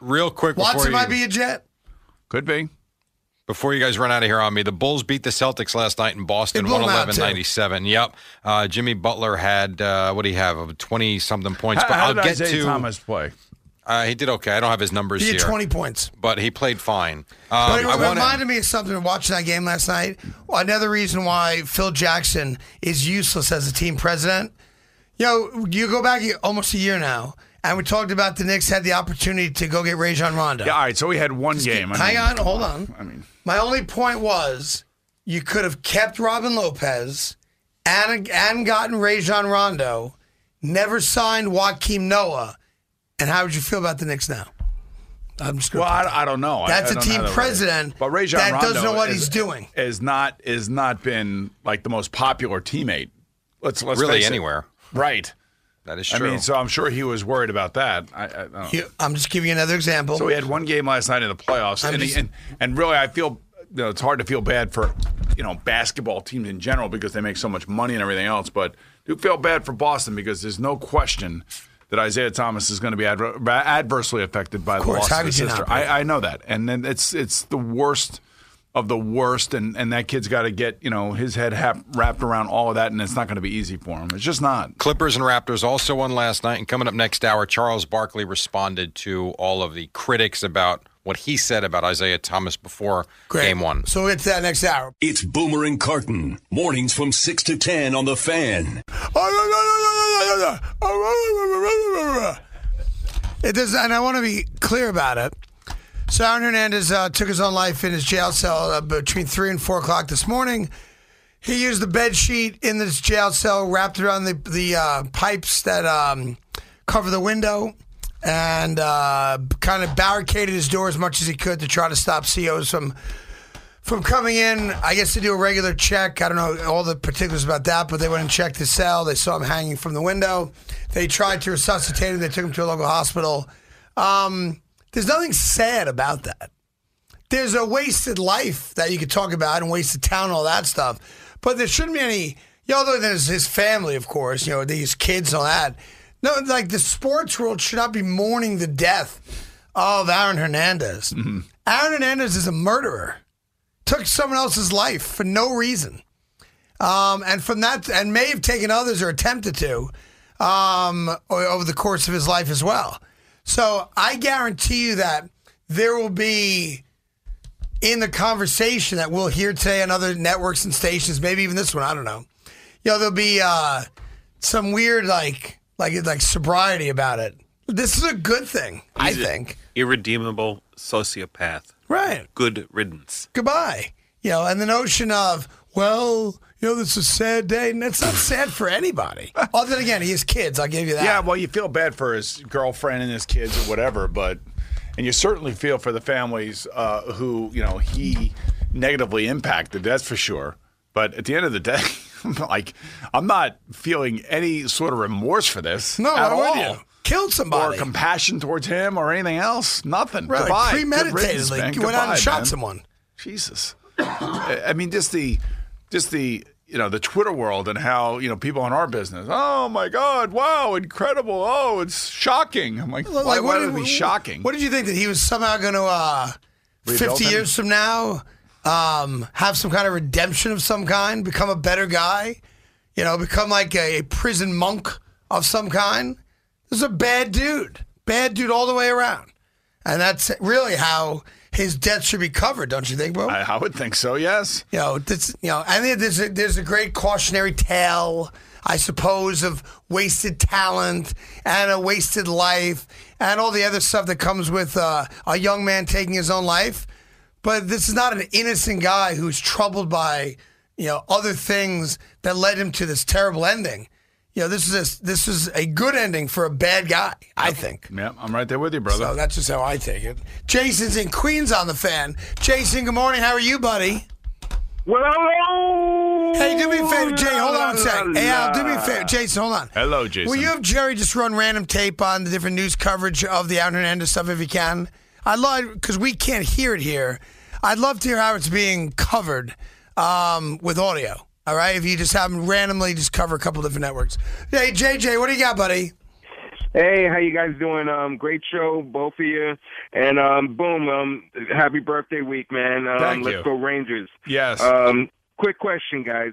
Real quick. Watson might be a Jet. Could be. Before you guys run out of here on me, the Bulls beat the Celtics last night in Boston, 111-97. Yep. Jimmy Butler had, what do you have, 20-something points. How did Isaiah Thomas play? He did okay. I don't have his numbers here. He had 20 points. But he played fine. But it reminded me of something watching that game last night. Another reason why Phil Jackson is useless as a team president. You go back almost a year now, and we talked about the Knicks had the opportunity to go get Rajon Rondo. Yeah, all right, so we had one game. Hold on. My only point was you could have kept Robin Lopez and gotten Rajon Rondo, never signed Joakim Noah, and how would you feel about the Knicks now? I don't know. That's a team president but Rajon that Rondo doesn't know what he's doing. Is not been like the most popular teammate. Let's really face anywhere. It. Right. That is true. So I'm sure he was worried about that. I don't know. I'm just giving you another example. So we had one game last night in the playoffs, and really I feel it's hard to feel bad for basketball teams in general because they make so much money and everything else. But I do feel bad for Boston because there's no question that Isaiah Thomas is going to be adversely affected by the loss of his sister. I know that, and then it's the worst of the worst, and that kid's got to get his head wrapped around all of that, and it's not going to be easy for him. It's just not. Clippers and Raptors also won last night, and coming up next hour, Charles Barkley responded to all of the critics about what he said about Isaiah Thomas before Game 1. So we'll get to that next hour. It's Boomer and Carton, mornings from 6 to 10 on The Fan. And I want to be clear about it. So Aaron Hernandez took his own life in his jail cell between 3 and 4 o'clock this morning. He used the bed sheet in this jail cell, wrapped around the pipes that cover the window, and kind of barricaded his door as much as he could to try to stop COs from coming in, I guess, to do a regular check. I don't know all the particulars about that, but they went and checked his cell. They saw him hanging from the window. They tried to resuscitate him. They took him to a local hospital. There's nothing sad about that. There's a wasted life that you could talk about and wasted talent and all that stuff. But there shouldn't be any, other than his family, of course, these kids and all that. No, like the sports world should not be mourning the death of Aaron Hernandez. Mm-hmm. Aaron Hernandez is a murderer. Took someone else's life for no reason. And from that, and may have taken others or attempted to over the course of his life as well. So I guarantee you that there will be, in the conversation that we'll hear today on other networks and stations, maybe even this one, I don't know. There'll be some weird like sobriety about it. This is a good thing, I think. Irredeemable sociopath. Right. Good riddance. Goodbye. And the notion of, this is a sad day. And it's not sad for anybody. Other than, again, he has kids. I'll give you that. Yeah, well, you feel bad for his girlfriend and his kids or whatever, and you certainly feel for the families who, he negatively impacted, that's for sure. But at the end of the day, I'm not feeling any sort of remorse for this at all. You? Killed somebody. Or compassion towards him or anything else. Nothing. Right, Goodbye. Premeditatedly. Went out and shot someone. Jesus. I mean, just the the Twitter world and how people in our business. Oh my God! Wow! Incredible! Oh, it's shocking. I'm like, why would it be shocking? What did you think that he was somehow going to 50 years from now have some kind of redemption of some kind, become a better guy, become like a prison monk of some kind? This is a bad dude all the way around, and that's really how his death should be covered, don't you think, bro? I would think so. Yes. I think there's a great cautionary tale, I suppose, of wasted talent and a wasted life and all the other stuff that comes with a young man taking his own life. But this is not an innocent guy who's troubled by other things that led him to this terrible ending. This is a good ending for a bad guy, I think. Yeah, I'm right there with you, brother. So that's just how I take it. Jason's in Queens on the Fan. Jason, good morning. How are you, buddy? Well, hey, do me a favor, Jay. Hold on a second. Hey, Al, do me a favor. Jason, hold on. Hello, Jason. Will you have Jerry just run random tape on the different news coverage of the Aaron Hernandez stuff if you can? I'd love, because we can't hear it here. I'd love to hear how it's being covered with audio. All right, if you just have them randomly just cover a couple different networks. Hey, JJ, what do you got, buddy? Hey, how you guys doing? Great show, both of you. And happy birthday week, man. Thank you. Let's go Rangers. Yes. Quick question, guys.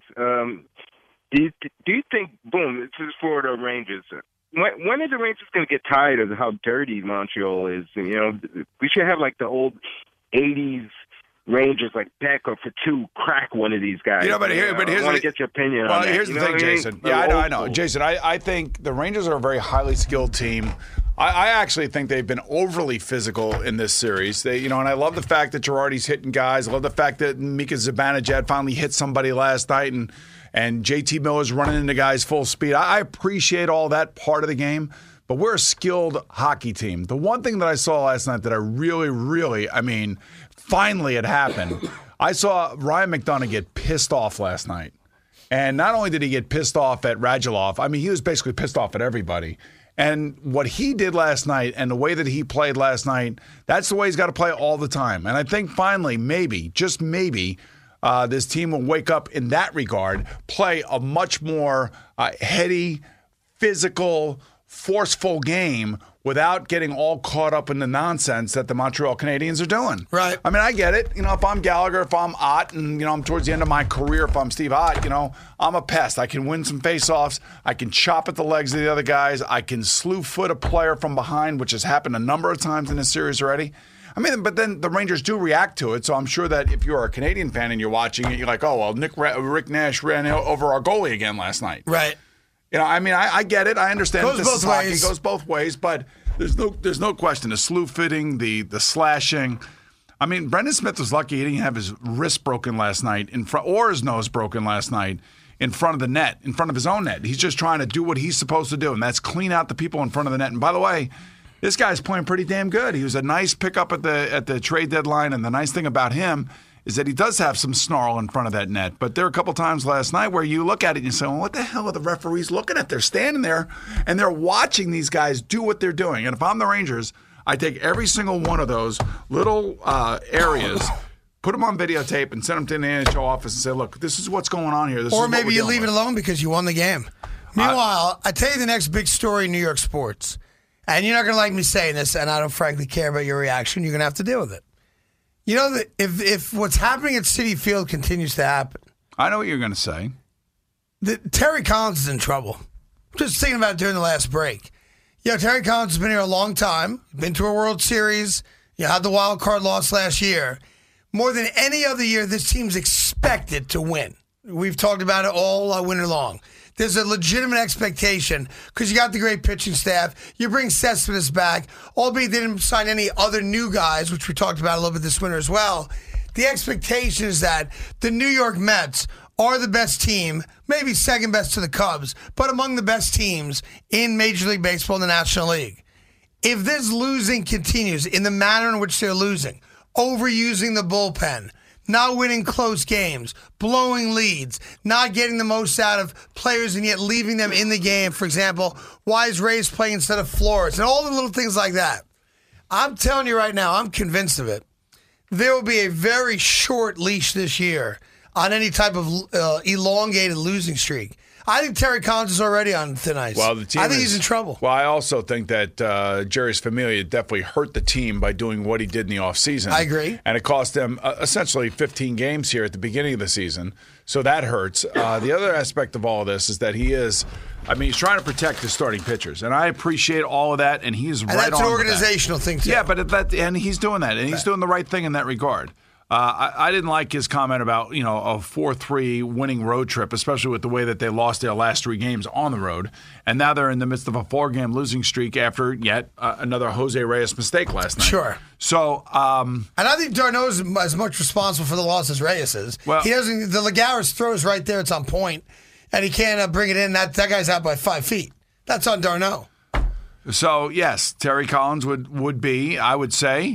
Do you think, this is for the Rangers. When are the Rangers going to get tired of how dirty Montreal is? We should have like the old 80s Rangers, like Beck or Fatu, crack one of these guys. But here's I want to get your opinion on that. Here's the thing, Jason. Yeah, I know. Jason, I think the Rangers are a very highly skilled team. I actually think they've been overly physical in this series. And I love the fact that Girardi's hitting guys. I love the fact that Mika Zibanejad finally hit somebody last night, and JT Miller's running into guys full speed. I appreciate all that part of the game, but we're a skilled hockey team. The one thing that I saw last night that I really, finally it happened. I saw Ryan McDonagh get pissed off last night. And not only did he get pissed off at Radulov, he was basically pissed off at everybody. And what he did last night and the way that he played last night, that's the way he's got to play all the time. And I think finally, maybe, just maybe, this team will wake up in that regard, play a much more heady, physical, forceful game without getting all caught up in the nonsense that the Montreal Canadiens are doing. Right. I get it. If I'm Gallagher, if I'm Ott, and, I'm towards the end of my career, if I'm Steve Ott, I'm a pest. I can win some faceoffs. I can chop at the legs of the other guys. I can slew foot a player from behind, which has happened a number of times in this series already. But then the Rangers do react to it, so I'm sure that if you're a Canadian fan and you're watching it, you're like, oh, well, Rick Nash ran over our goalie again last night. Right. I get it. I understand. Goes both ways. It goes both ways, but there's no question. The slew fitting, the slashing. Brendan Smith was lucky he didn't have his wrist broken last night or his nose broken last night in front of the net, in front of his own net. He's just trying to do what he's supposed to do, and that's clean out the people in front of the net. And by the way, this guy's playing pretty damn good. He was a nice pickup at the trade deadline, and the nice thing about him is that he does have some snarl in front of that net. But there are a couple times last night where you look at it and you say, well, what the hell are the referees looking at? They're standing there, and they're watching these guys do what they're doing. And if I'm the Rangers, I take every single one of those little areas, put them on videotape, and send them to the NHL office and say, look, this is what's going on here. Or maybe you leave it alone because you won the game. Meanwhile, I tell you the next big story in New York sports. And you're not going to like me saying this, and I don't frankly care about your reaction. You're going to have to deal with it. That if what's happening at Citi Field continues to happen. I know what you're going to say. Terry Collins is in trouble. Just thinking about it during the last break. Terry Collins has been here a long time. Been to a World Series. Had the wild card loss last year. More than any other year, this team's expected to win. We've talked about it all winter long. There's a legitimate expectation because you got the great pitching staff. You bring Cespedes back, albeit they didn't sign any other new guys, which we talked about a little bit this winter as well. The expectation is that the New York Mets are the best team, maybe second best to the Cubs, but among the best teams in Major League Baseball and the National League. If this losing continues in the manner in which they're losing, overusing the bullpen, not winning close games, blowing leads, not getting the most out of players and yet leaving them in the game. For example, why is Reyes playing instead of Flores? And all the little things like that. I'm telling you right now, I'm convinced of it. There will be a very short leash this year on any type of elongated losing streak. I think Terry Collins is already on thin ice. Well, the team I think he's in trouble. Well, I also think that Jerry's Familia definitely hurt the team by doing what he did in the offseason. I agree. And it cost them essentially 15 games here at the beginning of the season. So that hurts. The other aspect of all of this is that he's trying to protect his starting pitchers. And I appreciate all of that, and he's right on with that. And that's an organizational thing, too. Yeah, and he's doing that, and he's doing the right thing in that regard. I didn't like his comment about, a 4-3 winning road trip, especially with the way that they lost their last 3 games on the road. And now they're in the midst of a 4-game losing streak after yet another Jose Reyes mistake last night. Sure. So, and I think d'Arnaud is as much responsible for the loss as Reyes is. Well, he doesn't. The Lagares throws right there; it's on point, and he can't bring it in. That guy's out by 5 feet. That's on d'Arnaud. So yes, Terry Collins would be, I would say,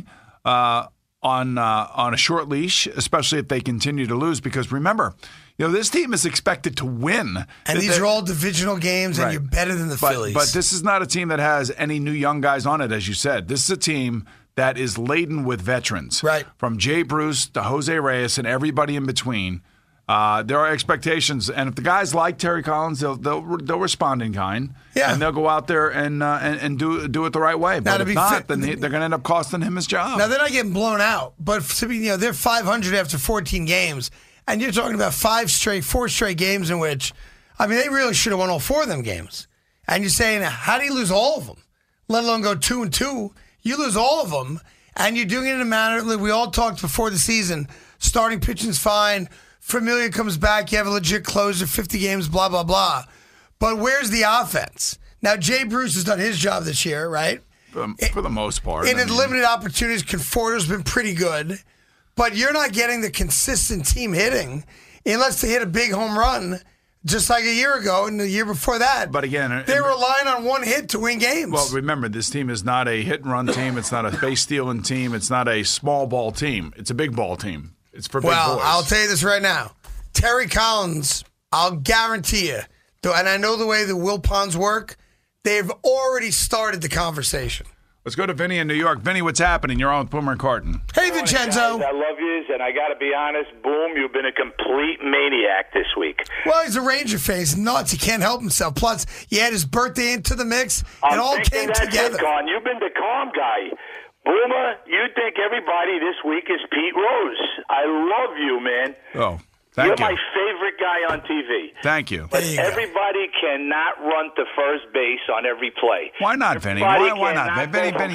on a short leash, especially if they continue to lose. Because remember, this team is expected to win. And these are all divisional games, and you're better than the Phillies. But this is not a team that has any new young guys on it, as you said. This is a team that is laden with veterans. Right. From Jay Bruce to Jose Reyes and everybody in between. There are expectations, and if the guys like Terry Collins, they'll respond in kind, and they'll go out there and do it the right way. But if not, then they're going to end up costing him his job. Now they're not getting blown out, but they're 500 after 14 games, and you're talking about 4 straight games in which, they really should have won all 4 of them games. And you're saying, how do you lose all of them? Let alone go 2-2. You lose all of them, and you're doing it in a manner that we all talked before the season. Starting pitching's fine. Familia comes back. You have a legit closer, 50 games, blah, blah, blah. But where's the offense? Now, Jay Bruce has done his job this year, right? For the most part. In limited opportunities, Conforto's been pretty good. But you're not getting the consistent team hitting unless they hit a big home run, just like a year ago and the year before that. But again, they're relying on one hit to win games. Well, remember, this team is not a hit-and-run team. It's not a base-stealing team. It's not a small-ball team. It's a big-ball team. It's for big boys. Well, I'll tell you this right now. Terry Collins, I'll guarantee you, and I know the way the Wilpons work, they've already started the conversation. Let's go to Vinny in New York. Vinny, what's happening? You're on with Boomer and Carton. Hey, Vincenzo. Guys, I love you, and I got to be honest, Boom, you've been a complete maniac this week. Well, he's a Ranger fan. He's nuts. He can't help himself. Plus, he had his birthday into the mix. It all came together. You've been the calm guy. Boomer, you think everybody this week is Pete Rose. I love you, man. Oh, thank you. You're my favorite guy on TV. Thank you. But everybody cannot run to first base on every play. Why not, Vinny? Why not?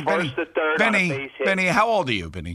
Vinny, how old are you, Vinny?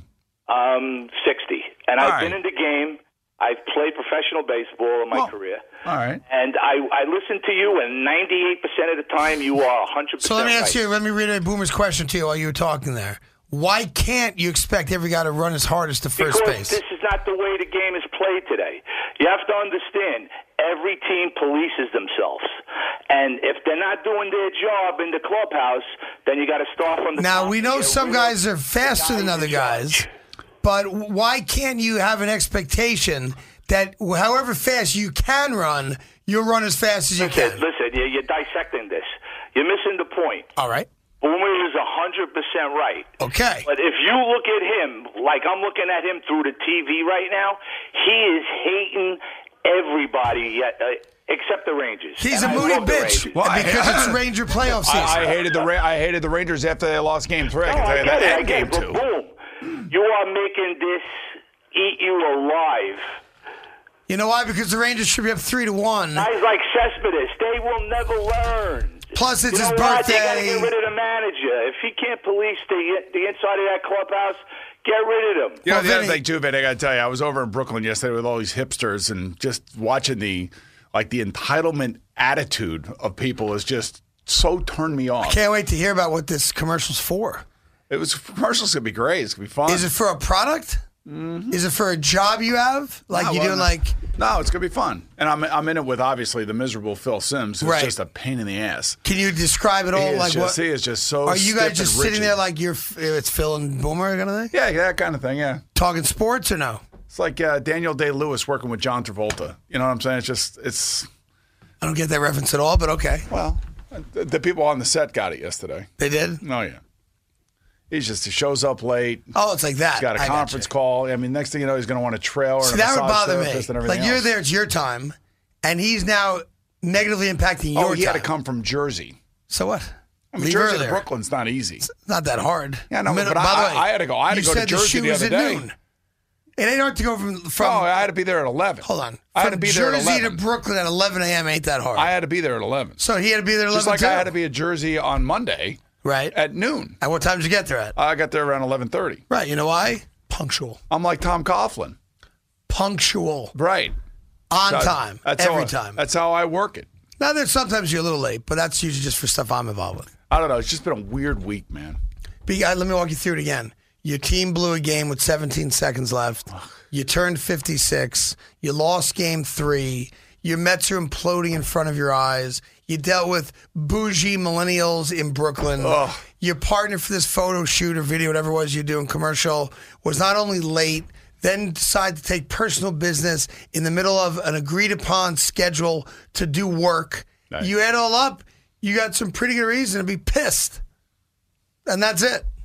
60. And I've been in the game. I've played professional baseball in my career. All right. And I listen to you, and 98% of the time you are 100% So let me ask right. you, let me read Boomer's question to you while you were talking there. Why can't you expect every guy to run as hard as to first base? This is not the way the game is played today. You have to understand, every team polices themselves. And if they're not doing their job in the clubhouse, then you got to start from the Now, top. we know some guys are faster than other guys, but why can't you have an expectation that however fast you can run, you'll run as fast as you can? Listen, you're dissecting this. You're missing the point. All right. Boomer is 100% right. Okay. But if you look at him, like I'm looking at him through the TV right now, he is hating everybody except the Rangers. He's a moody bitch because it's Ranger playoff season. I hated the Rangers after they lost Game 3. I can tell you that. And Game 2. Boom. You are making this eat you alive. You know why? Because the Rangers should be up 3-1. Guys like Cespedes, they will never learn. Plus, it's his birthday. birthday. You got to get rid of the manager. If he can't police the inside of that clubhouse, get rid of him. You know, the other thing, too, Vinny, I got to tell you, I was over in Brooklyn yesterday with all these hipsters, and just watching the entitlement attitude of people is just so turned me off. I can't wait to hear about what this commercial's for. Commercial's going to be great. It's going to be fun. Is it for a product? Mm-hmm. Is it for a job you have? No, it's going to be fun. And I'm in it with, obviously, the miserable Phil Sims, who's just a pain in the ass. Can you describe it all? He is just so Are you guys just sitting rigid. there like it's Phil and Boomer kind of thing? Yeah, that kind of thing, yeah. Talking sports or no? It's like Daniel Day-Lewis working with John Travolta. You know what I'm saying? I don't get that reference at all, but okay. Well, the people on the set got it yesterday. They did? Oh, yeah. He shows up late. Oh, it's like that. He's got a conference call. I mean, next thing you know, he's going to want a trail or a that would massage bother therapist me. and everything Like, you're else. there, it's your time, and he's now negatively impacting your time. Oh, he had to come from Jersey. So what? I mean, Jersey to Brooklyn's not easy. It's not that hard. Yeah, no, by the way, I had to go. I had to go to Jersey the other day. Noon. It ain't hard to go from. Oh, I had to be there at 11. Hold on. I had to be there at 11. Jersey to Brooklyn at 11 a.m. ain't that hard. I had to be there at 11. So he had to be there at 11 Just like too? I had to be at Jersey on Monday. Right. At noon. And what time did you get there at? I got there around 11:30. Right. You know why? Punctual. I'm like Tom Coughlin. Punctual. Right. On time. Every time. That's how I work it. Now, there's sometimes you're a little late, but that's usually just for stuff I'm involved with. I don't know. It's just been a weird week, man. Let me walk you through it again. Your team blew a game with 17 seconds left. You turned 56. You lost Game 3. Your Mets are imploding in front of your eyes. You dealt with bougie millennials in Brooklyn. Ugh. Your partner for this photo shoot or video, whatever it was you're doing, commercial, was not only late, then decided to take personal business in the middle of an agreed-upon schedule to do work. Nice. You add it all up, you got some pretty good reason to be pissed. And that's it.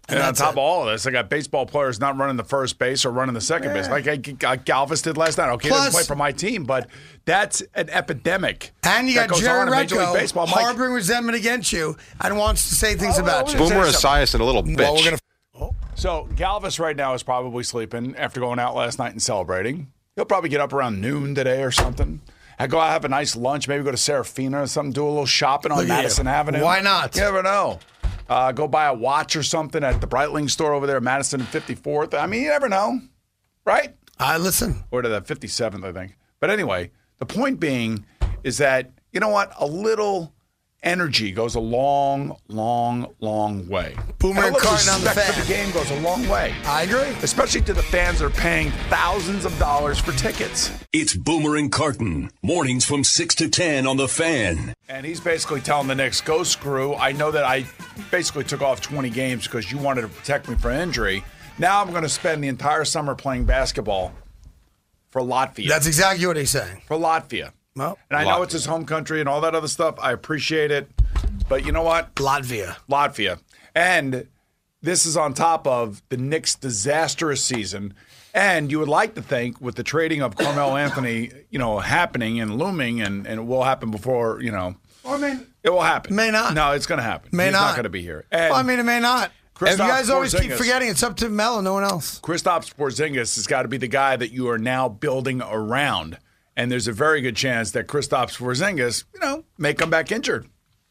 And on top of all of this, I got baseball players not running the first base or running the second base, like Galvis did last night. Okay, he doesn't play for my team, but that's an epidemic. And you that got goes Jerry on in Major League Recco Baseball. Mike, harboring resentment against you and wants to say things about you. Boomer Esiason, a little bitch. Well, we're gonna. So Galvis right now is probably sleeping after going out last night and celebrating. He'll probably get up around noon today or something. I go out, have a nice lunch, maybe go to Serafina or something, do a little shopping on Madison Avenue. Why not? You never know. Go buy a watch or something at the Breitling store over there at Madison and 54th. I mean, you never know, right? Listen. Or to the 57th, I think. But anyway, the point being is that, you know what? A little energy goes a long, long, long way. Boomer and Carton on the Fan. For the game goes a long way. I agree. Especially to the fans that are paying thousands of dollars for tickets. It's Boomer and Carton. Mornings from 6 to 10 on The Fan. And he's basically telling the Knicks, go screw. I know that I basically took off 20 games because you wanted to protect me from injury. Now I'm going to spend the entire summer playing basketball for Latvia. That's exactly what he's saying. For Latvia. Well, and I know it's his home country and all that other stuff. I appreciate it. But you know what? Latvia. And this is on top of the Knicks' disastrous season. And you would like to think with the trading of Carmelo Anthony, happening and looming, and it will happen before, it will happen. May not. No, it's going to happen. He's not going to be here. And it may not. Kristaps You guys always keep Porzingis. forgetting it's up to Melo, no one else. Kristaps Porzingis has got to be the guy that you are now building around. And there's a very good chance that Kristaps Porzingis, may come back injured.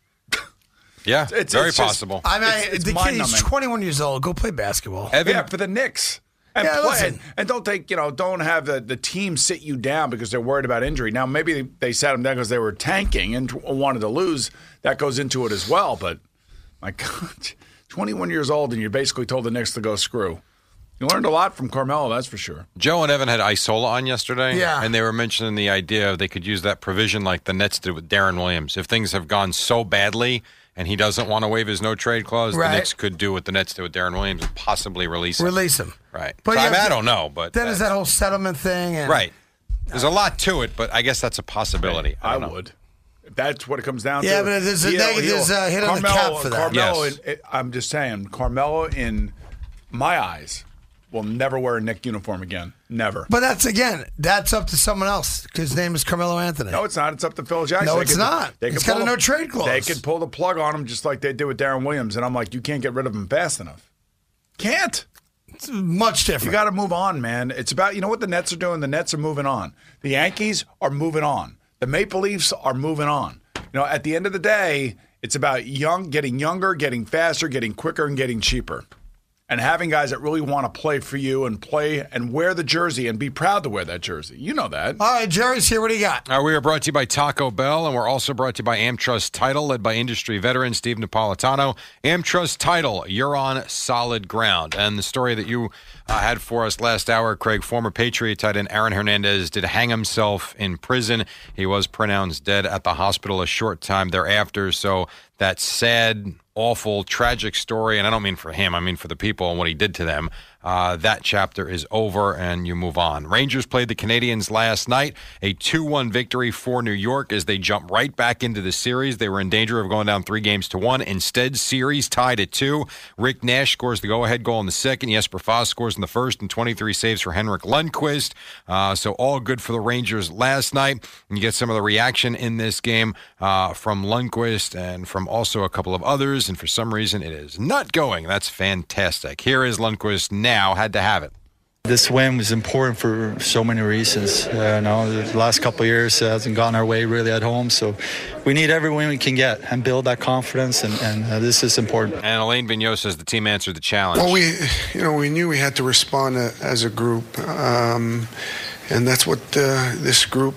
Yeah, it's very just- possible. I mean, It's the kid, he's mind-numbing. 21 years old. Go play basketball. Yeah, for the Knicks. And Yeah, play listen. and don't take, don't have the team sit you down because they're worried about injury. Now, maybe they sat them down because they were tanking and wanted to lose. That goes into it as well. But, my God, 21 years old and you basically told the Knicks to go screw. You learned a lot from Carmelo, that's for sure. Joe and Evan had Isola on yesterday, Yeah. and they were mentioning the idea they could use that provision like the Nets did with Darren Williams. If things have gone so badly and he doesn't want to waive his no-trade clause, Right. the Knicks could do what the Nets did with Darren Williams and possibly release him. Right. But So, you I have to- don't know, but Then there's that whole settlement thing. And right. There's a lot to it, but I guess that's a possibility. I don't know. would. If that's what it comes down to. Yeah, but there's a there's a hit on the cap for that. Carmelo, Yes. I'm just saying, Carmelo, in my eyes, will never wear a Knick uniform again. Never. But that's up to someone else because his name is Carmelo Anthony. No, it's not. It's up to Phil Jackson. No, They it's could- not. they It's could got pull a the- no-trade clause. They could pull the plug on him just like they did with Darren Williams, and I'm like, you can't get rid of him fast enough. Can't. It's much different. You got to move on, man. It's about, what the Nets are doing? The Nets are moving on. The Yankees are moving on. The Maple Leafs are moving on. At the end of the day, it's about getting younger, getting faster, getting quicker, and getting cheaper. And having guys that really want to play for you and play and wear the jersey and be proud to wear that jersey. You know that. All right, Jerry's here. What do you got? We are brought to you by Taco Bell, and we're also brought to you by AmTrust Title, led by industry veteran Steve Napolitano. AmTrust Title, you're on solid ground. And the story that you had for us last hour, Craig, former Patriot tight end Aaron Hernandez did hang himself in prison. He was pronounced dead at the hospital a short time thereafter. So that sad, awful, tragic story, and I don't mean for him, I mean for the people and what he did to them. That chapter is over, and you move on. Rangers played the Canadiens last night, a 2-1 victory for New York as they jump right back into the series. They were in danger of going down 3-1. Instead, series tied at 2. Rick Nash scores the go-ahead goal in the second. Jesper Fast scores in the first, and 23 saves for Henrik Lundqvist. So all good for the Rangers last night. And you get some of the reaction in this game from Lundqvist and from also a couple of others, and for some reason it is not going. That's fantastic. Here is Lundqvist now. Had to have it. This win was important for so many reasons. The last couple of years hasn't gone our way really at home, so we need every win we can get and build that confidence, and this is important. And Alain Vigneault says the team answered the challenge. Well, we knew we had to respond as a group, and that's what this group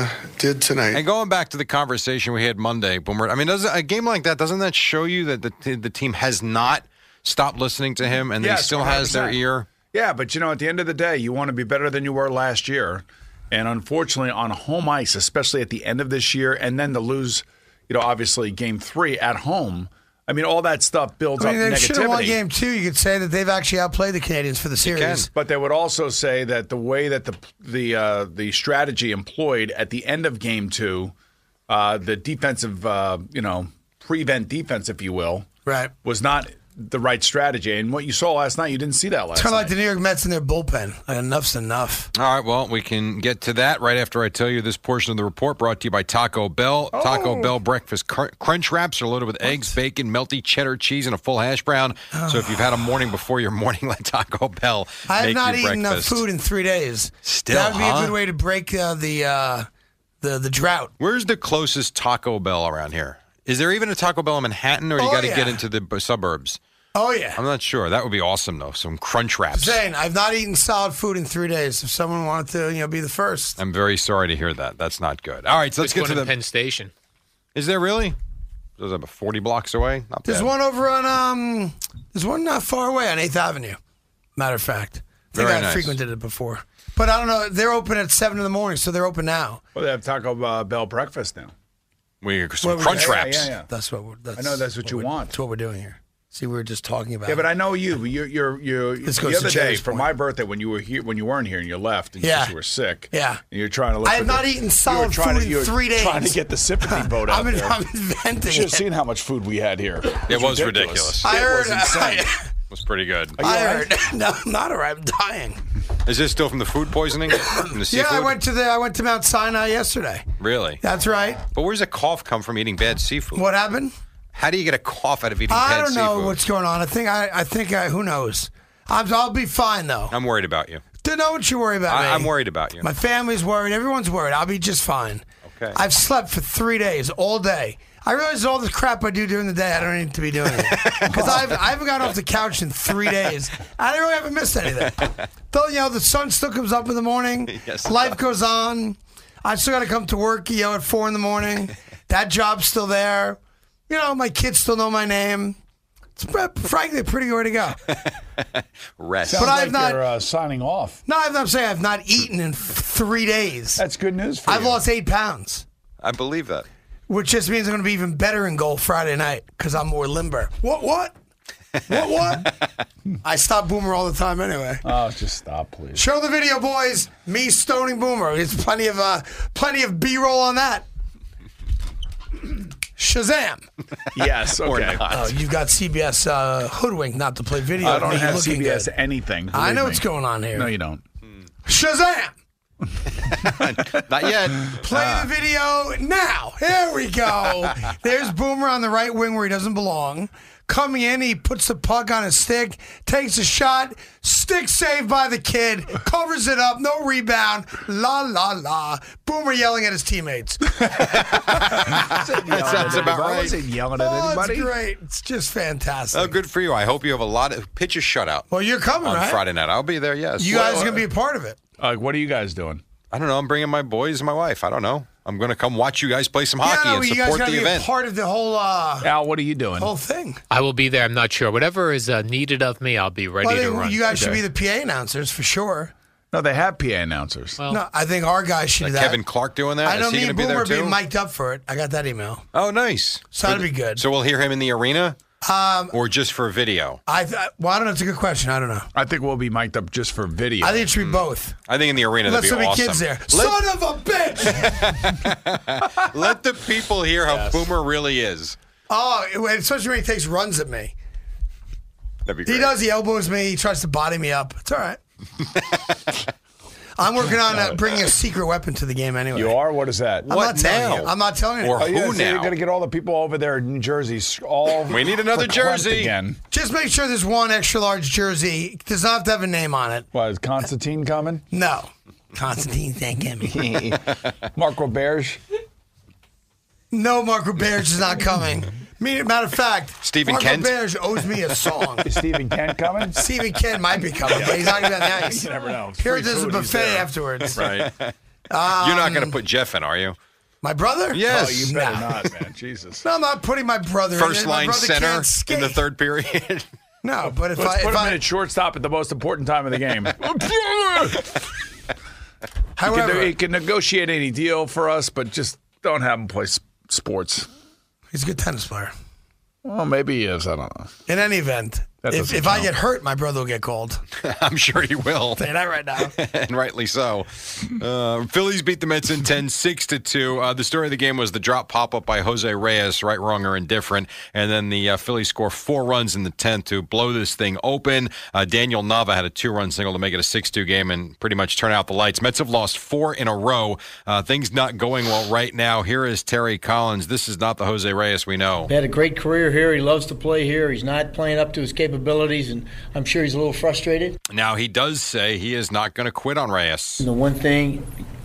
did tonight. And going back to the conversation we had Monday, Boomer, I mean, does a game like that, doesn't that show you that the team has not stopped listening to him and that he still has their ear? Yeah, but at the end of the day, you want to be better than you were last year. And unfortunately, on home ice, especially at the end of this year, and then to lose, obviously Game 3 at home, I mean, all that stuff builds up They should have won negativity. Game 2. You could say that they've actually outplayed the Canadiens for the series. But they would also say that the way that the strategy employed at the end of Game 2, the defensive, prevent defense, if you will, right, was not the right strategy. And what you saw last night, you didn't see that last Kind night. of like the New York Mets in their bullpen. Like, enough's enough. All right, well, we can get to that right after I tell you this portion of the report brought to you by Taco Bell. Oh. Taco Bell breakfast crunch wraps are loaded with eggs, bacon, melty cheddar cheese, and a full hash brown. So if you've had a morning before your morning, let Taco Bell I have make not you eaten enough breakfast. food in 3 days. Still, that would be huh? a good way to break the drought. Where's the closest Taco Bell around here? Is there even a Taco Bell in Manhattan, or you got to get into the suburbs? Oh, yeah. I'm not sure. That would be awesome, though. Some crunch wraps. Zane, I've not eaten solid food in 3 days. If someone wanted to, be the first. I'm very sorry to hear that. That's not good. All right, so let's There's get to one the in Penn Station. Is there really? Is that 40 blocks away? Not There's bad. one over on, there's one not far away on 8th Avenue. Matter of fact. I think Very I nice. frequented it before. But I don't know. They're open at 7 in the morning, so they're open now. Well, they have Taco Bell breakfast now. Some crunch wraps. Yeah. That's what I know that's what you want. That's what we're doing here. See, we were just talking about. Yeah, but I know you. You're This the goes to other day Jerry's for point. my birthday when you were here, when you weren't here and you left and Yeah. you were sick. Yeah. And you're trying to. Look I for have not the- eaten solid you were trying food to- in 3 days. Trying to get the sympathy boat out there. I'm inventing You should have it. seen how much food we had here. It was ridiculous. I heard. It was insane. It was pretty good. I heard. No, I'm not all right. I'm dying. Is this still from the food poisoning? From the seafood? Yeah, I went to Mount Sinai yesterday. Really? That's right. But where's a cough come from eating bad seafood? What happened? How do you get a cough out of eating I bad don't know seafood? what's going on. I think who knows. I'll be fine though. I'm worried about you. Don't you worry about me. I'm worried about you. My family's worried. Everyone's worried. I'll be just fine. Okay. I've slept for 3 days, all day. I realize all the crap I do during the day, I don't need to be doing it. Because I haven't gotten off the couch in 3 days. I really haven't missed anything. Though, the sun still comes up in the morning. Yes. Life goes on. I still got to come to work, at 4 in the morning. That job's still there. My kids still know my name. It's frankly a pretty good way to go. Rest. Sounds But like I've not- you're signing off. No, I'm saying I've not eaten in 3 days. That's good news for I've you. lost 8 pounds. I believe that. Which just means I'm going to be even better in goal Friday night because I'm more limber. What? I stop Boomer all the time anyway. Oh, just stop, please. Show the video, boys. Me stoning Boomer. There's plenty of B-roll on that. Shazam. Yes, Or okay. not. Oh, you've got CBS hoodwinked not to play video. I don't Make it have looking CBS good. anything. I know believe what's me. going on here. No, you don't. Shazam. Not yet. Play the video now. Here we go. There's Boomer on the right wing where he doesn't belong. Coming in, he puts the puck on his stick, takes a shot, stick saved by the kid, covers it up, no rebound. La, la, la. Boomer yelling at his teammates. That sounds about I right. wasn't yelling at Oh, anybody. it's great. It's just fantastic. Oh, good for you. I hope you have a lot of pitches shutout Well, you're coming, on right? Friday night. I'll be there, yes. You guys are going to be a part of it. What are you guys doing? I don't know. I'm bringing my boys and my wife. I don't know. I'm going to come watch you guys play some hockey and you guys support got to the be event. a part of the whole Al, what are you doing? whole thing. I will be there. I'm not sure. Whatever is needed of me, I'll be ready Well, I to think run. you guys should Okay. be the PA announcers for sure. No, they have PA announcers. Well, No, I think our guys should do that. Kevin Clark doing that? I know Is he me going and to be Boomer there too? being mic'd up for it. I got that email. Oh, nice. So that'd be good. So we'll hear him in the arena? Or just for video? I don't know. It's a good question. I don't know. I think we'll be mic'd up just for video. I think it should be both. I think in the arena Unless that'd there be be awesome. kids there. Son of a bitch! Let the people hear how Boomer really is. Oh, especially when he takes runs at me. That'd be great. He does. He elbows me. He tries to body me up. It's all right. I'm working on bringing a secret weapon to the game anyway. You are? What is that? I'm not telling you. I'm not telling you. Or Oh, yeah, who so you're now? going to get all the people over there in New Jersey all We need another verklempt jersey. again. Just make sure there's one extra large jersey. It does not have to have a name on it. What, is Constantine coming? No. Constantine, thank him. Mark Roberge? No, Mark Roberge is not coming. Matter of fact, Stephen Mark Kent? Roberge owes me a song. Is Stephen Kent coming? Stephen Kent might be coming, but he's not going to be on the ice. You never know. Here, Free there's a food, he's buffet there. afterwards. Right. You're not going to put Jeff in, are you? My brother? Yes. Oh, you better No. not, man. Jesus. No, I'm not putting my brother in. First My line brother center can't skate. in the third period. No, but if Let's put him I in at shortstop at the most important time of the game. however, He can negotiate any deal for us, but just don't have him play sports. he's a good tennis player. Well, maybe he is. I don't know. In any event, If I get hurt, my brother will get called. I'm sure he will. Say that right now. And rightly so. Phillies beat the Mets in 10, 6-2. The story of the game was the drop pop-up by Jose Reyes, right, wrong, or indifferent. And then the Phillies score 4 runs in the 10th to blow this thing open. Daniel Nava had a 2-run single to make it a 6-2 game and pretty much turn out the lights. Mets have lost 4 in a row. Things not going well right now. Here is Terry Collins. This is not the Jose Reyes we know. He had a great career here. He loves to play here. He's not playing up to his capabilities, and I'm sure he's a little frustrated. Now, he does say he is not going to quit on Reyes. The one thing,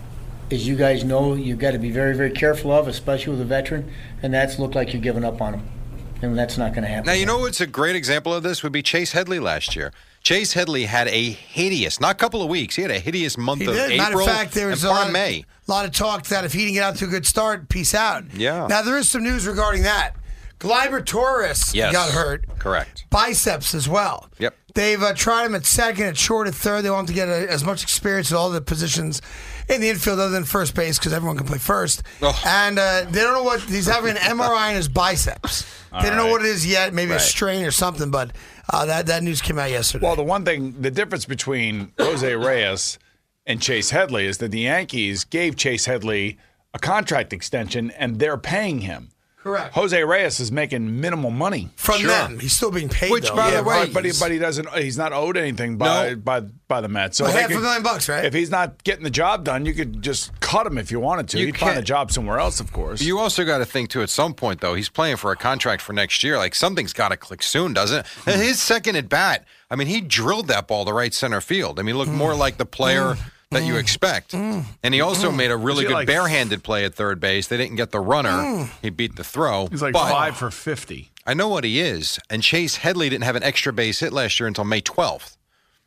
as you guys know, you've got to be very, very careful of, especially with a veteran, and that's looked like you're giving up on him. And that's not going to happen. Now, you know what's a great example of this would be Chase Headley last year. Chase Headley had a hideous, not a couple of weeks, he had a hideous month of April Matter of fact, there was and a part of May. lot of talk that if he didn't get out to a good start, peace out. Yeah. Now, there is some news regarding that. Gleyber Torres got hurt. Correct. Biceps as well. Yep. They've tried him at second, at short, at third. They want him to get as much experience at all the positions in the infield other than first base because everyone can play first. Oh. And they don't know what – he's having an MRI in his biceps. They don't know what it is yet, maybe a strain or something, but that news came out yesterday. Well, the difference between Jose Reyes and Chase Headley is that the Yankees gave Chase Headley a contract extension, and they're paying him. Correct. Jose Reyes is making minimal money from them. He's still being paid, which, though. by the way, but he doesn't. He's not owed anything by the Mets. So $500,000, right? If he's not getting the job done, you could just cut him if you wanted to. He'd find a job somewhere else, of course. You also got to think too. At some point, though, he's playing for a contract for next year. Like something's got to click soon, doesn't it? And his second at bat, I mean, he drilled that ball to right center field. I mean, looked more like the player that you expect. And he also made a really good barehanded play at third base. They didn't get the runner. He beat the throw. He's like 5 for 50. I know what he is. And Chase Headley didn't have an extra base hit last year until May 12th.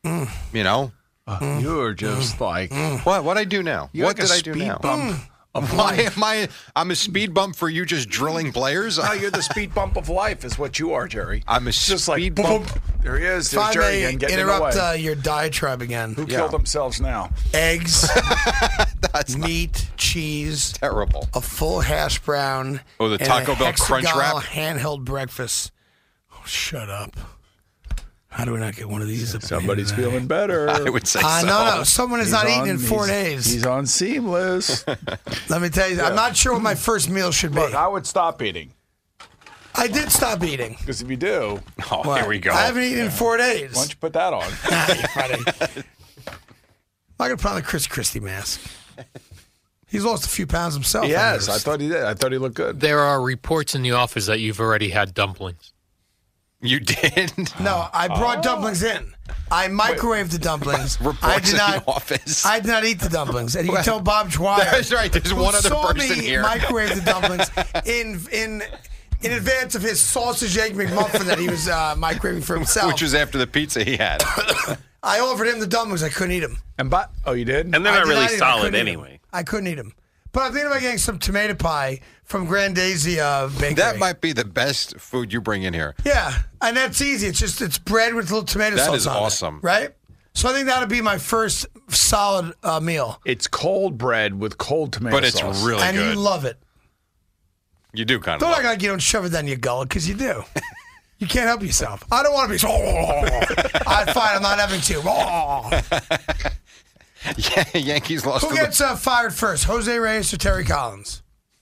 You know? You're just like... What? What'd I do now? What did I do now? Bump. I'm a speed bump for you just drilling players? No, you're the speed bump of life is what you are, Jerry. I'm a speed bump. There he is. If I Jerry may again, getting interrupt your diatribe again. Who killed themselves now? Eggs, meat, cheese. Terrible. A full hash brown. Oh, the Taco Bell Crunch Wrap? Handheld breakfast. Oh, shut up. How do we not get one of these? Somebody's feeling better. I would say so. No. Someone has not eaten in 4 days. He's on Seamless. Let me tell you, I'm not sure what my first meal should be. Look, I would stop eating. I did stop eating. Because if you do... here we go. I haven't eaten in 4 days. Why don't you put that on? I'm not going to put on the Chris Christie mask. He's lost a few pounds himself. Yes, I thought he did. I thought he looked good. There are reports in the office that you've already had dumplings. You did? No, I brought dumplings in. I microwaved the dumplings. I did not. In the office. I did not eat the dumplings. And you can tell Bob Dwyer. That's right. There's one other person here. Microwave the dumplings in advance of his sausage egg McMuffin that he was microwaving for himself. Which was after the pizza he had. I offered him the dumplings. I couldn't eat them. Oh, you did? And they're not really solid anyway. I couldn't eat them. But I'm thinking about getting some tomato pie from Grandaise Bakery. That might be the best food you bring in here. Yeah, and that's easy. It's bread with a little tomato sauce on it. That is awesome. Right? So I think that'll be my first solid meal. It's cold bread with cold tomato sauce. But it's really good. And you love it. You do kind of Don't love act like you don't shove it down your gullet, because you do. You can't help yourself. I don't want to be I'm fine, I'm not having to. Yeah, Yankees lost. Who gets fired first, Jose Reyes or Terry Collins?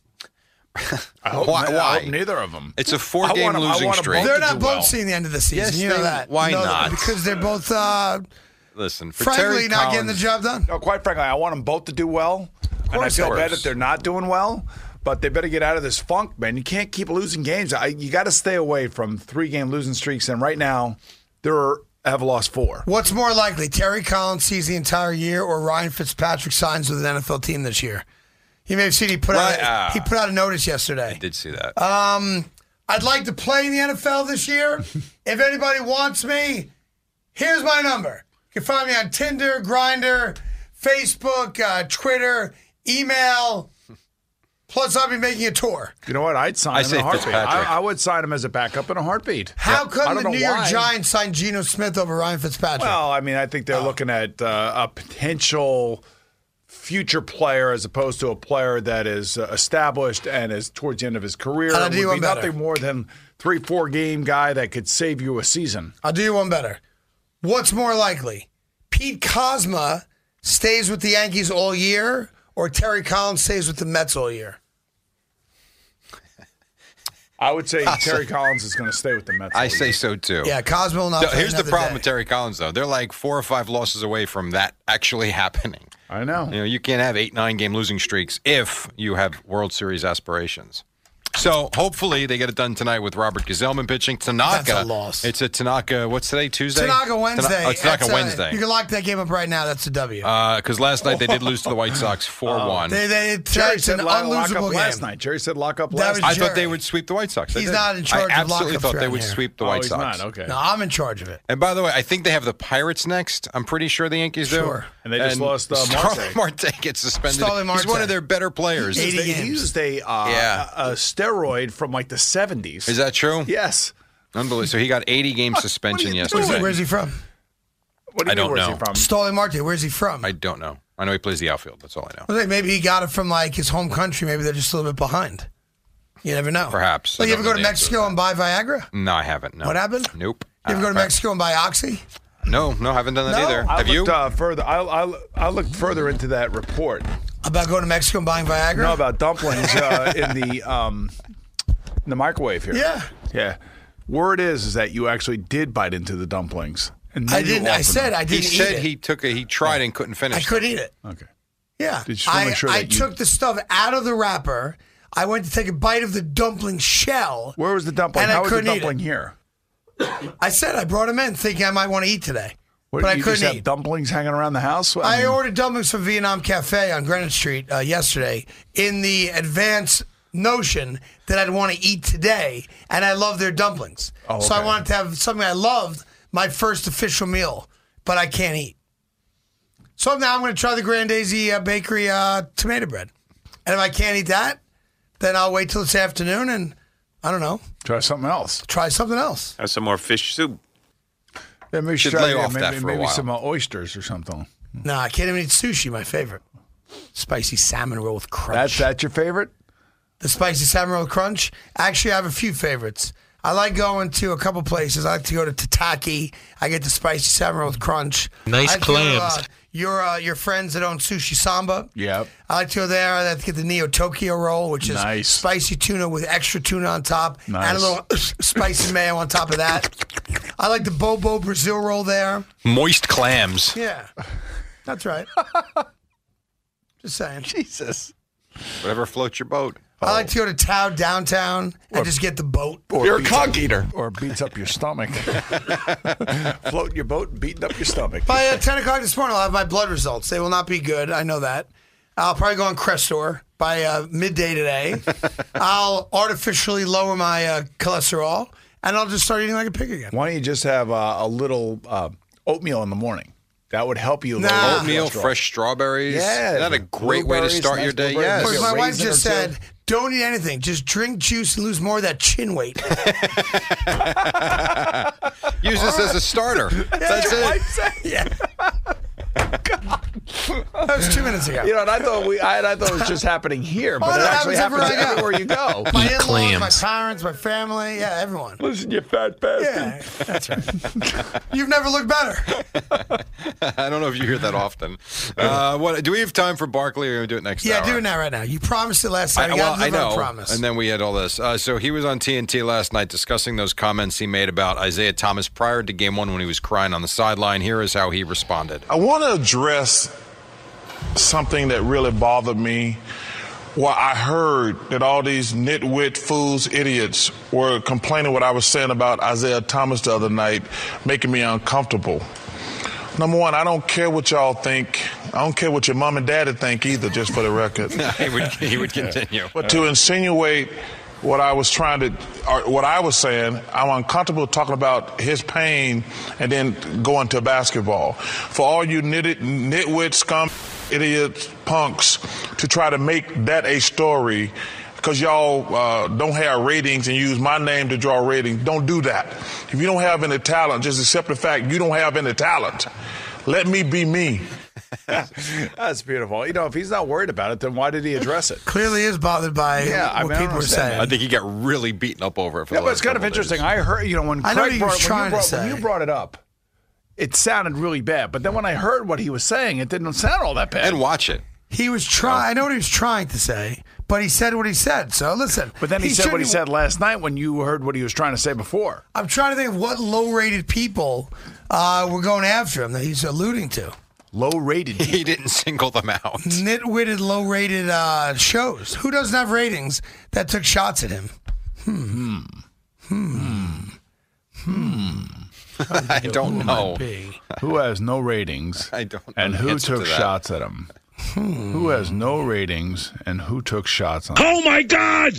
Why? Neither of them. It's a 4-game losing streak. They're not both seeing the end of the season. Yes, you know that. Why not? Because they're both, listen, for frankly, Terry not Collins, getting the job done. No, quite frankly, I want them both to do well. And I feel bad that they're not doing well. But they better get out of this funk, man. You can't keep losing games. You got to stay away from 3-game losing streaks. And right now, they have lost 4. What's more likely, Terry Collins sees the entire year, or Ryan Fitzpatrick signs with an NFL team this year? You may have seen he put out a notice yesterday. I did see that. I'd like to play in the NFL this year. If anybody wants me, here's my number. You can find me on Tinder, Grindr, Facebook, Twitter, email. Plus, I'll be making a tour. You know what? I'd sign him in a heartbeat. I would sign him as a backup in a heartbeat. How come the New York Giants signed Geno Smith over Ryan Fitzpatrick? Well, I mean, I think they're looking at a potential future player as opposed to a player that is established and is towards the end of his career. I'll do would one be better. nothing more than 3-4 game guy that could save you a season. I'll do you one better. What's more likely? Pete Kozma stays with the Yankees all year, or Terry Collins stays with the Mets all year? I would say Terry Collins is going to stay with the Mets. I say so too. Yeah, Kozma will not So play here's the another problem day. with Terry Collins, though. They're like 4 or 5 losses away from that actually happening. I know. You know, you can't have 8-9 game losing streaks if you have World Series aspirations. So hopefully they get it done tonight with Robert Gazelman pitching. Tanaka. That's a loss. It's a Tanaka. What's today? Tuesday. Tanaka Wednesday. Tanaka Wednesday. You can lock that game up right now. That's a W. Because last night they did lose to the White Sox 4-1. Jerry It's said an lock unlosable up last game. night. Jerry said lock up That last was night. I thought they would sweep the White Sox. They He's did. not in charge I of absolutely lockups thought they around would here. sweep the Oh, White he's Sox. not. Okay. No, I'm in charge of it. And by the way, I think they have the Pirates next. I'm pretty sure the Yankees do. Sure. And they just lost Starling Marte. Marte gets suspended. Starling He's one Marte. of their better players. Eighty They games. used a steroid from like the 70s. Is that true? Yes. Unbelievable. So he got 80 game suspension yesterday. Where's he from? What do you I mean, don't where's know. he from? Starling Marte. Where's he from? I don't know. I know he plays the outfield. That's all I know. Well, maybe he got it from like his home country. Maybe they're just a little bit behind. You never know. Perhaps. Like, I you ever don't go to know the answer Mexico and buy Viagra? No, I haven't. No. What happened? Nope. You ever go to Mexico and buy Oxy? No, haven't done that No? either. I Have you? looked, further. I looked further into that report. About going to Mexico and buying Viagra? No, about dumplings in the microwave here. Yeah. Yeah. Word is that you actually did bite into the dumplings. And I then you didn't. I offered said them. I didn't He said eat it. he tried and couldn't finish. I couldn't eat it. Okay. Yeah. Did you still make sure I that you- took the stuff out of the wrapper. I went to take a bite of the dumpling shell. Where was the dumpling? And I How was the couldn't eat dumpling it. here? I said I brought them in thinking I might want to eat today. What, but I you couldn't just have eat. dumplings hanging around the house? I mean, ordered dumplings from Vietnam Cafe on Greenwich Street yesterday in the advanced notion that I'd want to eat today, and I love their dumplings. Oh, So I okay. wanted to have something I loved, my first official meal, but I can't eat. So now I'm going to try the Grandese Bakery tomato bread. And if I can't eat that, then I'll wait till this afternoon and, I don't know, try something else. try something else. Have some more fish soup. Yeah, maybe Should try lay off that for a maybe while. some oysters or something. No, I can't even eat sushi, my favorite. Spicy salmon roll with crunch. That's your favorite? The spicy salmon roll with crunch? Actually, I have a few favorites. I like going to a couple places. I like to go to Tataki. I get the spicy salmon roll with crunch. Nice I like to go to, clams. your friends that own Sushi Samba. Yep. I like to go there. I like to get the Neo Tokyo roll, which is Nice. spicy tuna with extra tuna on top and a Nice. little spicy mayo on top of that. I like the Bobo Brazil roll there. Moist clams. Yeah, that's right. Just saying. Jesus. Whatever floats your boat. I like to go to Tao downtown and just get the boat. You're a conch eater. Or beats up your stomach. Floating your boat and beating up your stomach. By 10 o'clock this morning, I'll have my blood results. They will not be good. I know that. I'll probably go on Crestor by midday today. I'll artificially lower my cholesterol, and I'll just start eating like a pig again. Why don't you just have a little oatmeal in the morning? That would help you. Nah. lower your Oatmeal, cholesterol. fresh strawberries. Yeah. Isn't that a great way to Blueberries, start nice your day? blueberries. Yes. Of course, my a wife raisin just or two. said, don't eat anything. Just drink juice and lose more of that chin weight. Use this as a starter. That's it. Yeah. That was 2 minutes ago. You know, and I thought it was just happening here, but Oh, it that actually happens happens everywhere I go. everywhere you go. My Eat in-laws, my clams. parents, my family, yeah, everyone. Listen, you fat bastard. Yeah, that's right. You've never looked better. I don't know if you hear that often. What do we have time for Barkley, or do we do it next Yeah, hour? doing that right now. You promised it last time. You got to I deliver know. a promise. And then we had all this. So he was on TNT last night discussing those comments he made about Isaiah Thomas prior to Game 1 when he was crying on the sideline. Here is how he responded. I want to address something that really bothered me. Well, I heard that all these nitwit fools, idiots, were complaining what I was saying about Isaiah Thomas the other night, making me uncomfortable. Number one, I don't care what y'all think. I don't care what your mom and daddy think either, just for the record. he would continue. But to insinuate what I was what I was saying, I'm uncomfortable talking about his pain and then going to basketball. For all you nitwit, scum, idiots, punks, to try to make that a story because y'all don't have ratings and use my name to draw ratings, don't do that. If you don't have any talent, just accept the fact you don't have any talent. Let me be me. That's beautiful. If he's not worried about it, then why did he address it? Clearly is bothered by what people are saying. I think he got really beaten up over it. But it's kind of interesting. I heard, when you brought it up, it sounded really bad. But then when I heard what he was saying, it didn't sound all that bad. And watch it. He was trying. I know what he was trying to say, but he said what he said. So listen. But then he said what he said last night when you heard what he was trying to say before. I'm trying to think of what low-rated people were going after him that he's alluding to. Low-rated? He didn't single them out. Nitwitted, low-rated shows. Who doesn't have ratings that took shots at him? I don't know. Who has no ratings? I don't know. And who took shots at him? Who has no ratings and who took shots on him? Oh, my God!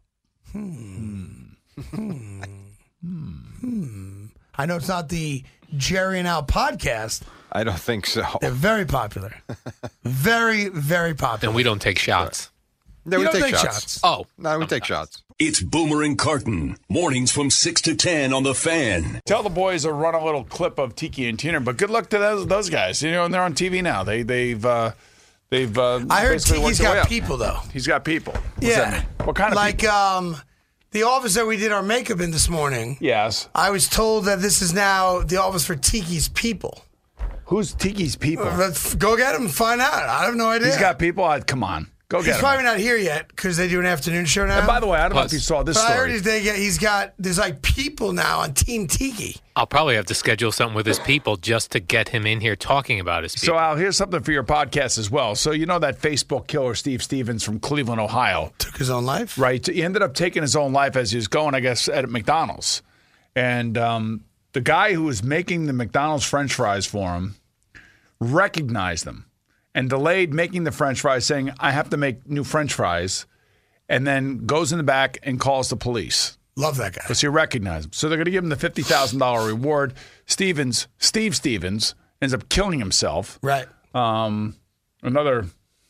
I know it's not the Jerry and Al podcast. I don't think so. They're very popular. Very, very popular. And we don't take shots. No, You we don't take take shots. shots. Oh. No, we take shots. It's Boomer and Carton. Mornings from 6 to 10 on The Fan. Tell the boys to run a little clip of Tiki and Tina, but good luck to those guys. And they're on TV now. They've I heard Tiki's got people, though. He's got people. What's that mean? What kind of people? The office that we did our makeup in this morning. Yes. I was told that this is now the office for Tiki's people. Who's Tiki's people? Let's go get him and find out. I have no idea. He's got people? Come on. Go get him. He's probably not here yet because they do an afternoon show now. And by the way, I don't know if you saw this but story. I heard there's like people now on Team Tiki. I'll probably have to schedule something with his people just to get him in here talking about his people. So, Al, here's something for your podcast as well. So, that Facebook killer, Steve Stevens from Cleveland, Ohio. Took his own life? Right. He ended up taking his own life as he was going, I guess, at McDonald's. And the guy who was making the McDonald's French fries for him recognized them and delayed making the French fries, saying, I have to make new French fries, and then goes in the back and calls the police. Love that guy. Because he recognized him. So they're going to give him the $50,000 reward. Steve Stevens ends up killing himself. Right. Another,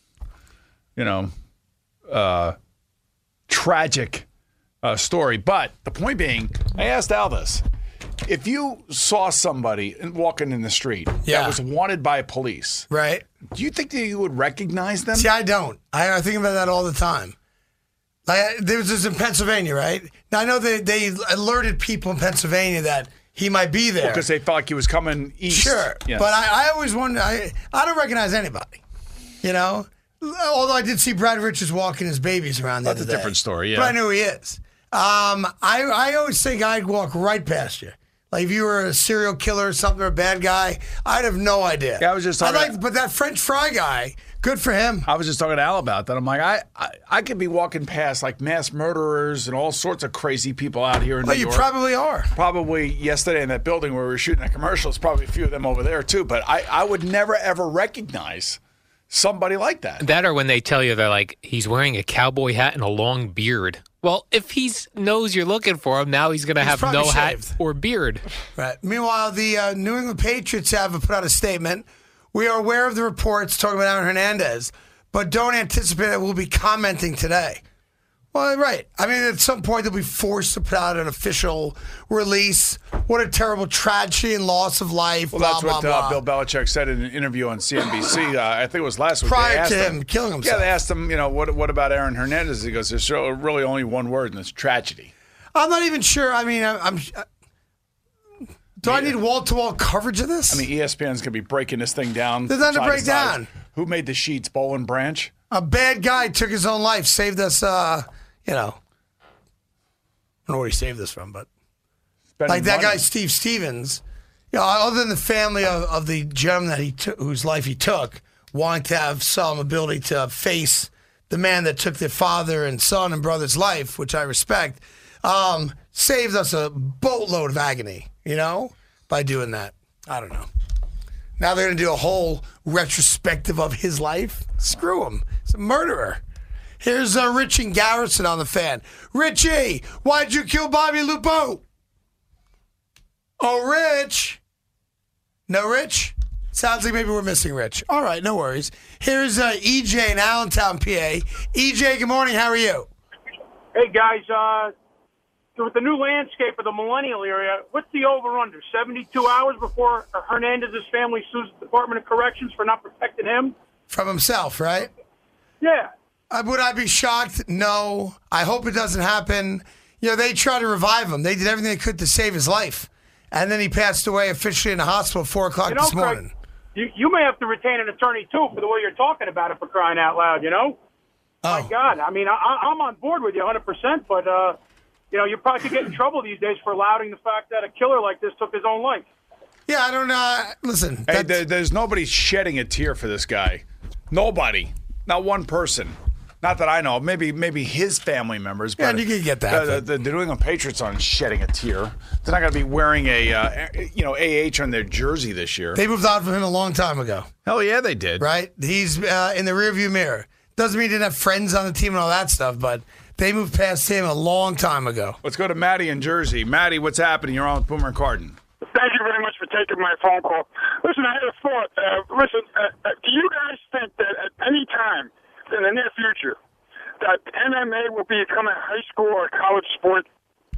tragic story. But the point being, I asked Al this. If you saw somebody walking in the street that was wanted by police, right? Do you think that you would recognize them? See, I don't. I think about that all the time. Like, there was this in Pennsylvania, right? Now, I know they alerted people in Pennsylvania that he might be there. Because they felt like he was coming east. Sure. Yes. But I always wonder, I don't recognize anybody, Although I did see Brad Richards walking his babies around the other day. That's a different story, yeah. But I knew who he is. I always think I'd walk right past you. Like if you were a serial killer or something or a bad guy, I'd have no idea. Yeah, I was just talking. But that French fry guy, good for him. I was just talking to Al about that. I'm like, I could be walking past like mass murderers and all sorts of crazy people out here in New York. You probably are. Probably yesterday in that building where we were shooting a commercial, there's probably a few of them over there too. But I would never ever recognize somebody like that. That or when they tell you they're like, he's wearing a cowboy hat and a long beard. Well, if he knows you're looking for him, now he's going to have no hat or beard. Right. Meanwhile, the New England Patriots have put out a statement. We are aware of the reports talking about Aaron Hernandez, but don't anticipate that we'll be commenting today. Well, right. I mean, at some point, they'll be forced to put out an official release. What a terrible tragedy and loss of life. Well, blah, that's what blah, blah. Bill Belichick said in an interview on CNBC. I think it was last week. Prior to him killing himself. Yeah, they asked him, what about Aaron Hernandez? He goes, there's really only one word, and it's tragedy. I'm not even sure. I mean, do I need wall-to-wall coverage of this? I mean, ESPN's going to be breaking this thing down. There's nothing to break down. Who made the sheets, Bowl and Branch? A bad guy took his own life, saved us, I don't know where he saved us from, but like that guy, Steve Stevens, other than the family of the gentleman that whose life he took, wanting to have some ability to face the man that took their father and son and brother's life, which I respect, saved us a boatload of agony, by doing that. I don't know. Now they're going to do a whole retrospective of his life. Screw him. He's a murderer. Here's Rich and Garrison on the Fan. Richie, why'd you kill Bobby Lupo? Oh, Rich. No, Rich? Sounds like maybe we're missing Rich. All right, no worries. Here's EJ in Allentown, PA. EJ, good morning. How are you? Hey, guys. with the new landscape of the millennial area, what's the over-under? 72 hours before Hernandez's family sues the Department of Corrections for not protecting him? From himself, right? Yeah. Would I be shocked? No. I hope it doesn't happen. You know, they tried to revive him. They did everything they could to save his life. And then he passed away officially in the hospital at 4 o'clock this morning. Craig, you may have to retain an attorney, too, for the way you're talking about it, for crying out loud, you know? Oh. My God. I mean, I'm on board with you 100%, but, you know, you probably could get in trouble these days for allowing the fact that a killer like this took his own life. Yeah, I don't know. Listen. Hey, there's nobody shedding a tear for this guy. Nobody. Not one person. Not that I know. Maybe his family members. Yeah, but you can get that. The New England Patriots aren't shedding a tear. They're not going to be wearing a AH on their jersey this year. They moved on from him a long time ago. Hell yeah, they did. Right? He's in the rearview mirror. Doesn't mean he didn't have friends on the team and all that stuff, but they moved past him a long time ago. Let's go to Matty in Jersey. Matty, what's happening? You're on with Boomer and Carton. Thank you very much for taking my phone call. Listen, I had a thought. Do you guys think that at any time in the near future that MMA will become a high school or college sport?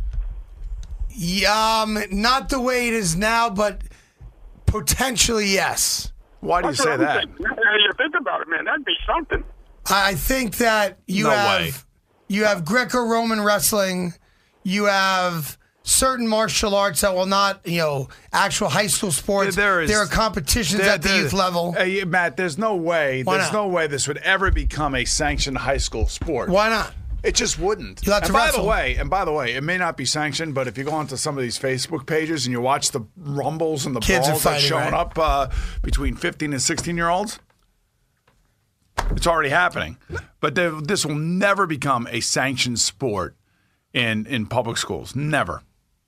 Not the way it is now, but potentially yes. Why do you say that? You think about it, man. That'd be something. I think that you have Greco-Roman wrestling, you have certain martial arts that will not, actual high school sports. There are competitions at the youth level. Hey, Matt, there's no way. No way this would ever become a sanctioned high school sport. Why not? It just wouldn't. You'll have to wrestle. By the way, it may not be sanctioned, but if you go onto some of these Facebook pages and you watch the rumbles and the brawls that's showing up between 15 and 16-year-olds, it's already happening. But this will never become a sanctioned sport in public schools. Never.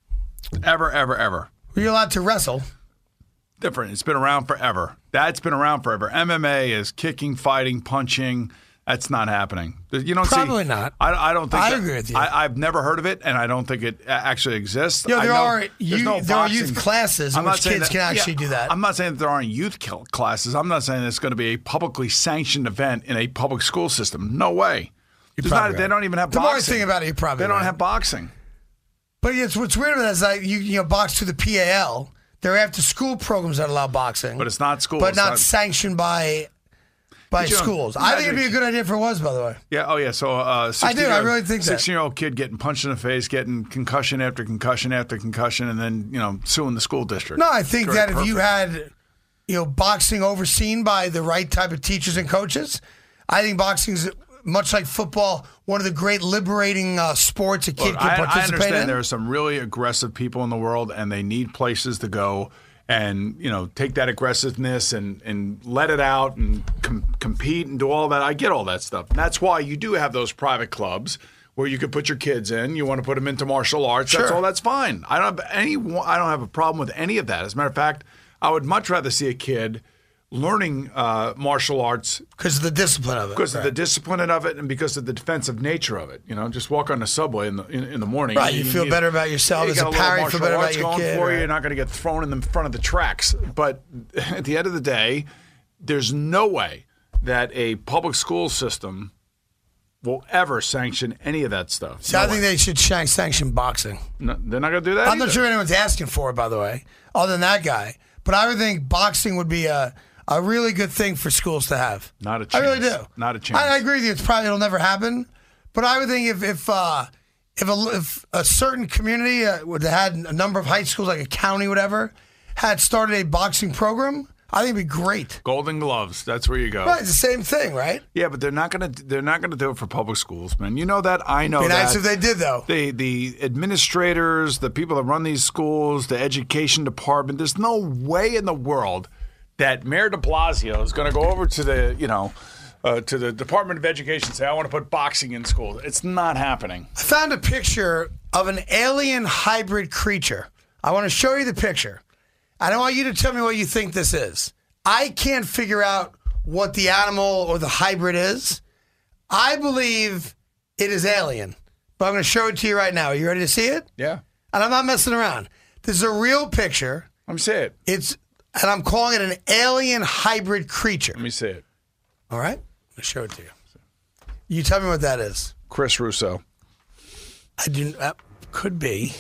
Ever, ever, ever. Were you allowed to wrestle? Different. It's been around forever. That's been around forever. MMA is kicking, fighting, punching. That's not happening. You don't Probably not. I don't think. I agree with you. I've never heard of it, and I don't think it actually exists. There are youth classes in which kids can actually do that. I'm not saying that there aren't youth classes. I'm not saying it's going to be a publicly sanctioned event in a public school system. No way. They don't even have boxing. The more I think about it, you probably They don't have boxing. But what's weird about that is like you box through the PAL. There are after-school programs that allow boxing. But it's not school. But not sanctioned by schools. I think it'd be a good idea if it was, by the way. Yeah. Oh, yeah. So, I really think that. 16-year-old kid getting punched in the face, getting concussion after concussion after concussion, and then suing the school district. No, I think that if you had boxing overseen by the right type of teachers and coaches, I think boxing's much like football, one of the great liberating sports a kid can participate in. I understand there are some really aggressive people in the world, and they need places to go and take that aggressiveness and let it out and compete and do all that. I get all that stuff. And that's why you do have those private clubs where you could put your kids in. You want to put them into martial arts. Sure. That's all. That's fine. I don't have a problem with any of that. As a matter of fact, I would much rather see a kid learning martial arts because of the discipline of it. Because of the discipline of it, and because of the defensive nature of it. Just walk on the subway in the morning. Right, you feel better about yourself. As a parent, you feel better about your kid. You're not going to get thrown in the front of the tracks. But at the end of the day, there's no way that a public school system will ever sanction any of that stuff. See, I think they should sanction boxing. No, they're not going to do that. I'm not sure anyone's asking for it, by the way, other than that guy. But I would think boxing would be a really good thing for schools to have. Not a chance. I really do. Not a chance. I agree with you. It'll never happen. But I would think if a certain community that had a number of high schools, like a county, whatever, had started a boxing program, I think it'd be great. Golden Gloves. That's where you go. Right. It's the same thing, right? Yeah, but they're not gonna do it for public schools, man. You know that. I know that. It'd be nice if they did, though. The administrators, the people that run these schools, the education department. There's no way in the world that Mayor de Blasio is going to go over to the Department of Education and say, I want to put boxing in schools. It's not happening. I found a picture of an alien hybrid creature. I want to show you the picture. I want you to tell me what you think this is. I can't figure out what the animal or the hybrid is. I believe it is alien, but I'm going to show it to you right now. Are you ready to see it? Yeah. And I'm not messing around. This is a real picture. Let me see it. And I'm calling it an alien hybrid creature. Let me see it. All right? I'll show it to you. You tell me what that is. Chris Russo. Could be.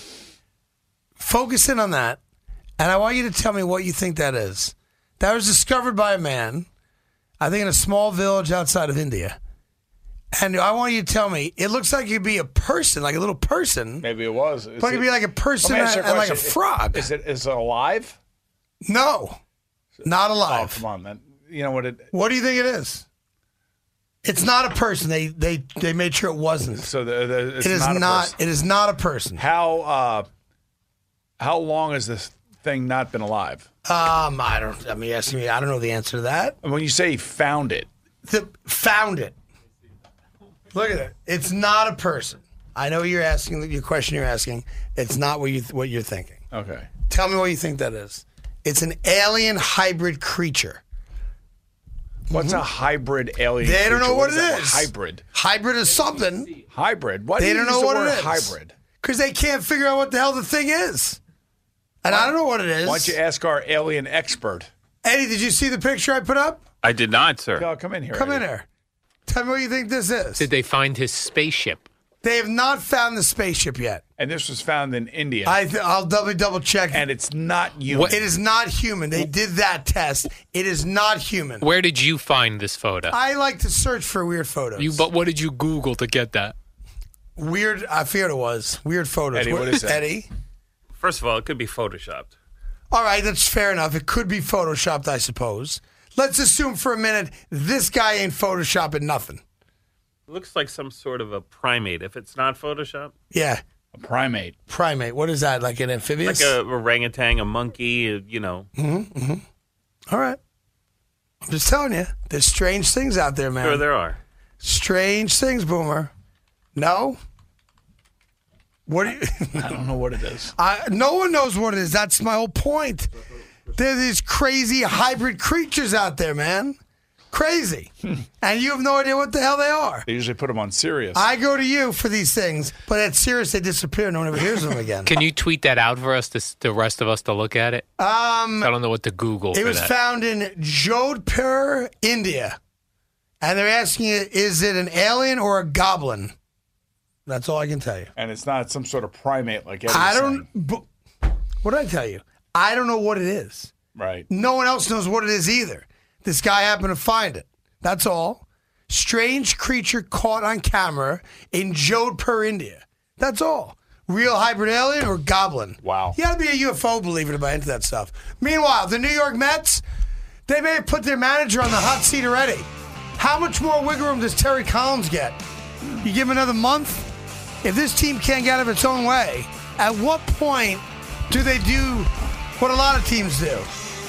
Focus in on that, and I want you to tell me what you think that is. That was discovered by a man, I think in a small village outside of India. And I want you to tell me, it looks like it could be a person, like a little person. Maybe it was. But it could be like a person and like a frog. Is it alive? No, not alive. Oh, come on, man. You know what it... What do you think it is? It's not a person. They made sure it wasn't. So it is not. It is not a person. How long has this thing not been alive? I don't. I mean, asking me. I don't know the answer to that. And when you say found it, found it. Look at it. It's not a person. I know you're asking your question. You're asking. It's not what you're thinking. Okay. Tell me what you think that is. It's an alien hybrid creature. What's a hybrid alien? They don't know what it is. Hybrid. Hybrid is something. Hybrid. Why they do you don't use know the what word it is. hybrid? Because they can't figure out what the hell the thing is. And I don't know what it is. Why don't you ask our alien expert? Eddie, did you see the picture I put up? I did not, sir. No, come in here. Come in here. Tell me what you think this is. Did they find his spaceship? They have not found the spaceship yet. And this was found in India. I'll double check. And it's not human. It is not human. They did that test. It is not human. Where did you find this photo? I like to search for weird photos. But what did you Google to get that? Weird, I feared it was. Weird photos. Eddie, what is that? Eddie? First of all, it could be photoshopped. All right, that's fair enough. It could be photoshopped, I suppose. Let's assume for a minute this guy ain't photoshopping nothing. It looks like some sort of a primate. If it's not Photoshop. Yeah. A primate. Primate. What is that? Like an amphibious? Like a orangutan, a monkey, you know. All right. I'm just telling you, there's strange things out there, man. Sure there are. Strange things, Boomer. No? What do you... I don't know what it is. No one knows what it is. That's my whole point. There are these crazy hybrid creatures out there, man. Crazy. And you have no idea what the hell they are. They usually put them on Sirius. I go to you for these things, but at Sirius they disappear. No one ever hears of them again. Can you tweet that out for us, the rest of us to look at it? I don't know what to Google It was found in Jodhpur, India. And they're asking you, is it an alien or a goblin? That's all I can tell you. And it's not some sort of primate like Eddie's What did I tell you? I don't know what it is. Right. No one else knows what it is either. This guy happened to find it. That's all. Strange creature caught on camera in Jodhpur, India. That's all. Real hybrid alien or goblin? Wow. You got to be a UFO believer to buy into that stuff. Meanwhile, the New York Mets, they may have put their manager on the hot seat already. How much more wiggle room does Terry Collins get? You give him another month? If this team can't get out of its own way, at what point do they do what a lot of teams do?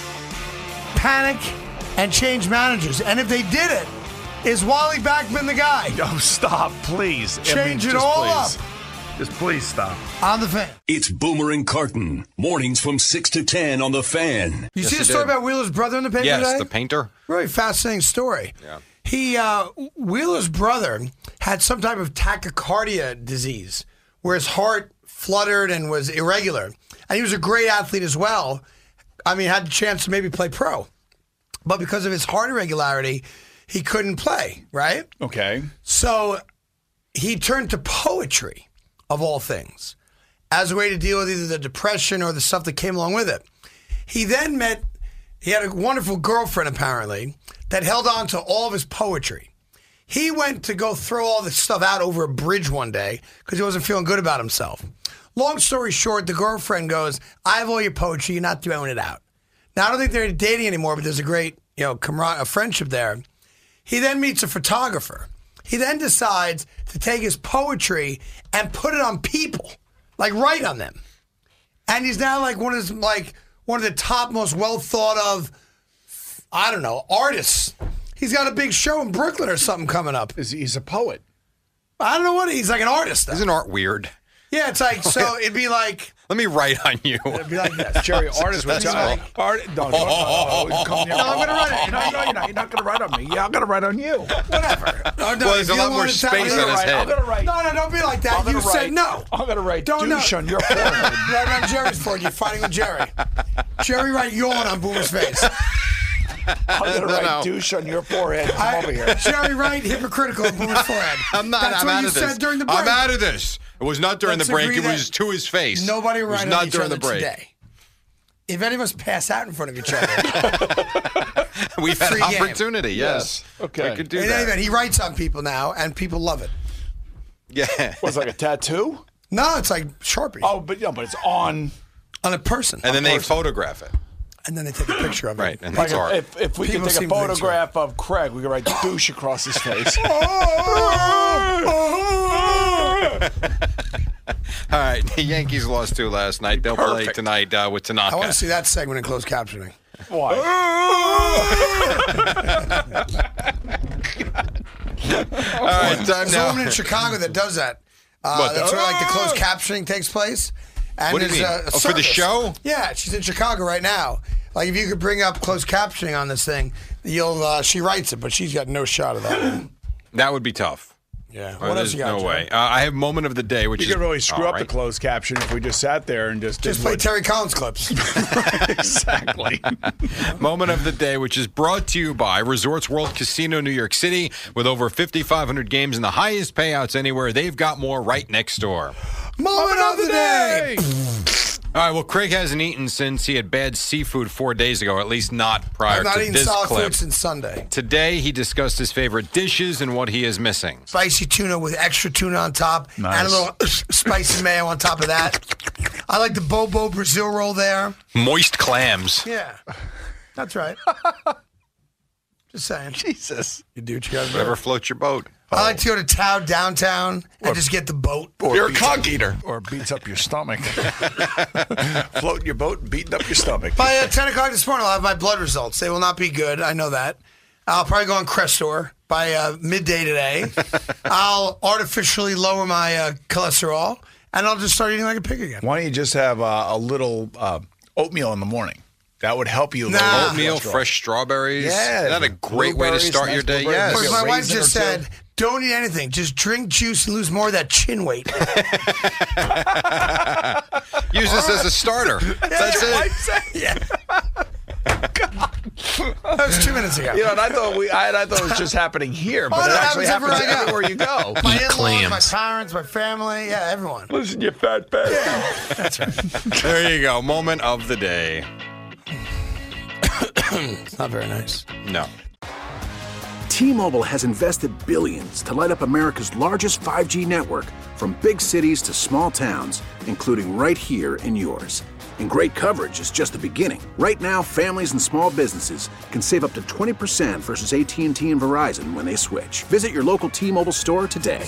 Panic and change managers. And if they did it, is Wally Backman the guy? No, stop, please. Change it all up. Just please stop. On the Fan. It's Boomer and Carton. Mornings from 6 to 10 on the Fan. You see the story about Wheeler's brother in the paper today? Yes, the painter. Really fascinating story. Yeah. Wheeler's brother had some type of tachycardia disease where his heart fluttered and was irregular. And he was a great athlete as well. I mean, had the chance to maybe play pro. But because of his heart irregularity, he couldn't play, right? Okay. So he turned to poetry, of all things, as a way to deal with either the depression or the stuff that came along with it. He then he had a wonderful girlfriend, apparently, that held on to all of his poetry. He went to go throw all this stuff out over a bridge one day because he wasn't feeling good about himself. Long story short, the girlfriend goes, I have all your poetry, you're not throwing it out. Now, I don't think they're dating anymore, but there's a great, a friendship there. He then meets a photographer. He then decides to take his poetry and put it on people, like write on them. And he's now like one of the top, most well thought of, I don't know, artists. He's got a big show in Brooklyn or something coming up. He's a poet. I don't know what he's like an artist. Though. Isn't art weird? Yeah, it's like, so it'd be like... Let me write on you. It'd be like this. Jerry, artist would tell you. No, I'm going to write it. No, you're not going to write on me. Yeah, I'm going to write on you. Whatever. Well, there's a lot more space in his head. I'm going to write. No, don't be like that. You said no. I'm going to write douche on your forehead. Right on Jerry's forehead. You're fighting with Jerry. Jerry, write yawn on Boomer's face. I'm going to write douche on your forehead. Come over here. Jerry, write hypocritical on Boomer's forehead. I'm not. That's I'm what out you of this. said during the break. I'm out of this. It was not during the break. It was to his face. Nobody It was right not on each during other the break. today. If any of us pass out in front of each other, We've had free game. opportunity. Yes. Okay. We could do in that. any event, he writes on people now, and people love it. Yeah. What's like a tattoo? No, it's like Sharpie. Oh, but it's on a person. And then they photograph it. And then they take a picture of it. Right. And Like that's art. if we People could take seem a to think so. photograph of Craig, we could write douche across his face. All right. The Yankees lost 2 last night. They'll play Perfect. tonight with Tanaka. I want to see that segment in closed captioning. Why? All right, time There's a now. woman in Chicago that does that. What, That's where like the closed captioning takes place. And What do you there's mean? a Oh, for the service. show? Yeah, she's in Chicago right now. Like if you could bring up closed captioning on this thing, you'll. She writes it, but she's got no shot of that. That would be tough. Yeah. Well, What else there's you got, no Joe? way. I have moment of the day, which You is could really screw all up the right. closed caption if we just sat there and just Just did play what- Terry Collins clips. Exactly. Moment of the day, which is brought to you by Resorts World Casino, New York City, with over 5,500 games and the highest payouts anywhere. They've got more right next door. Moment of the day. All right, well, Craig hasn't eaten since he had bad seafood 4 days ago, at least not prior I've not to eaten this solid clip. food since Sunday. Today, he discussed his favorite dishes and what he is missing. Spicy tuna with extra tuna on top, Nice. and a little spicy mayo on top of that. I like the Bobo Brazil roll there. Moist clams. Yeah, that's right. Just saying. Jesus. You do what you gotta do. Whatever floats your boat. I like to go to town downtown and just get the boat. You're a conch eater. Or beats up your stomach. Floating your boat and beating up your stomach. By 10 o'clock this morning, I'll have my blood results. They will not be good. I know that. I'll probably go on Crestor by midday today. I'll artificially lower my cholesterol, and I'll just start eating like a pig again. Why don't you just have a little oatmeal in the morning? That would help you. Nah. Oatmeal, fresh strawberries. Yeah. Isn't that a great way to Blueberries, start nice your day? blueberries. Yes. Of course, my a wife raisin just or two. said, don't eat anything. Just drink juice and lose more of that chin weight. Use this as a starter. That's it. Yeah. That was 2 minutes ago. You know, and I thought it was just happening here, but Oh, it that actually happens happens everywhere I go. everywhere you go. My Eat in-laws, clams. my parents, my family, yeah, everyone. Listen, you fat bastard. That's right. There you go. Moment of the day. It's not very nice. No. T-Mobile has invested billions to light up America's largest 5G network, from big cities to small towns, including right here in yours. And great coverage is just the beginning. Right now, families and small businesses can save up to 20% versus AT&T and Verizon when they switch. Visit your local T-Mobile store today.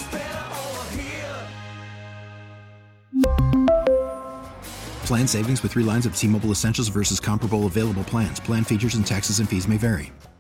Plan savings with 3 lines of T-Mobile Essentials versus comparable available plans. Plan features and taxes and fees may vary.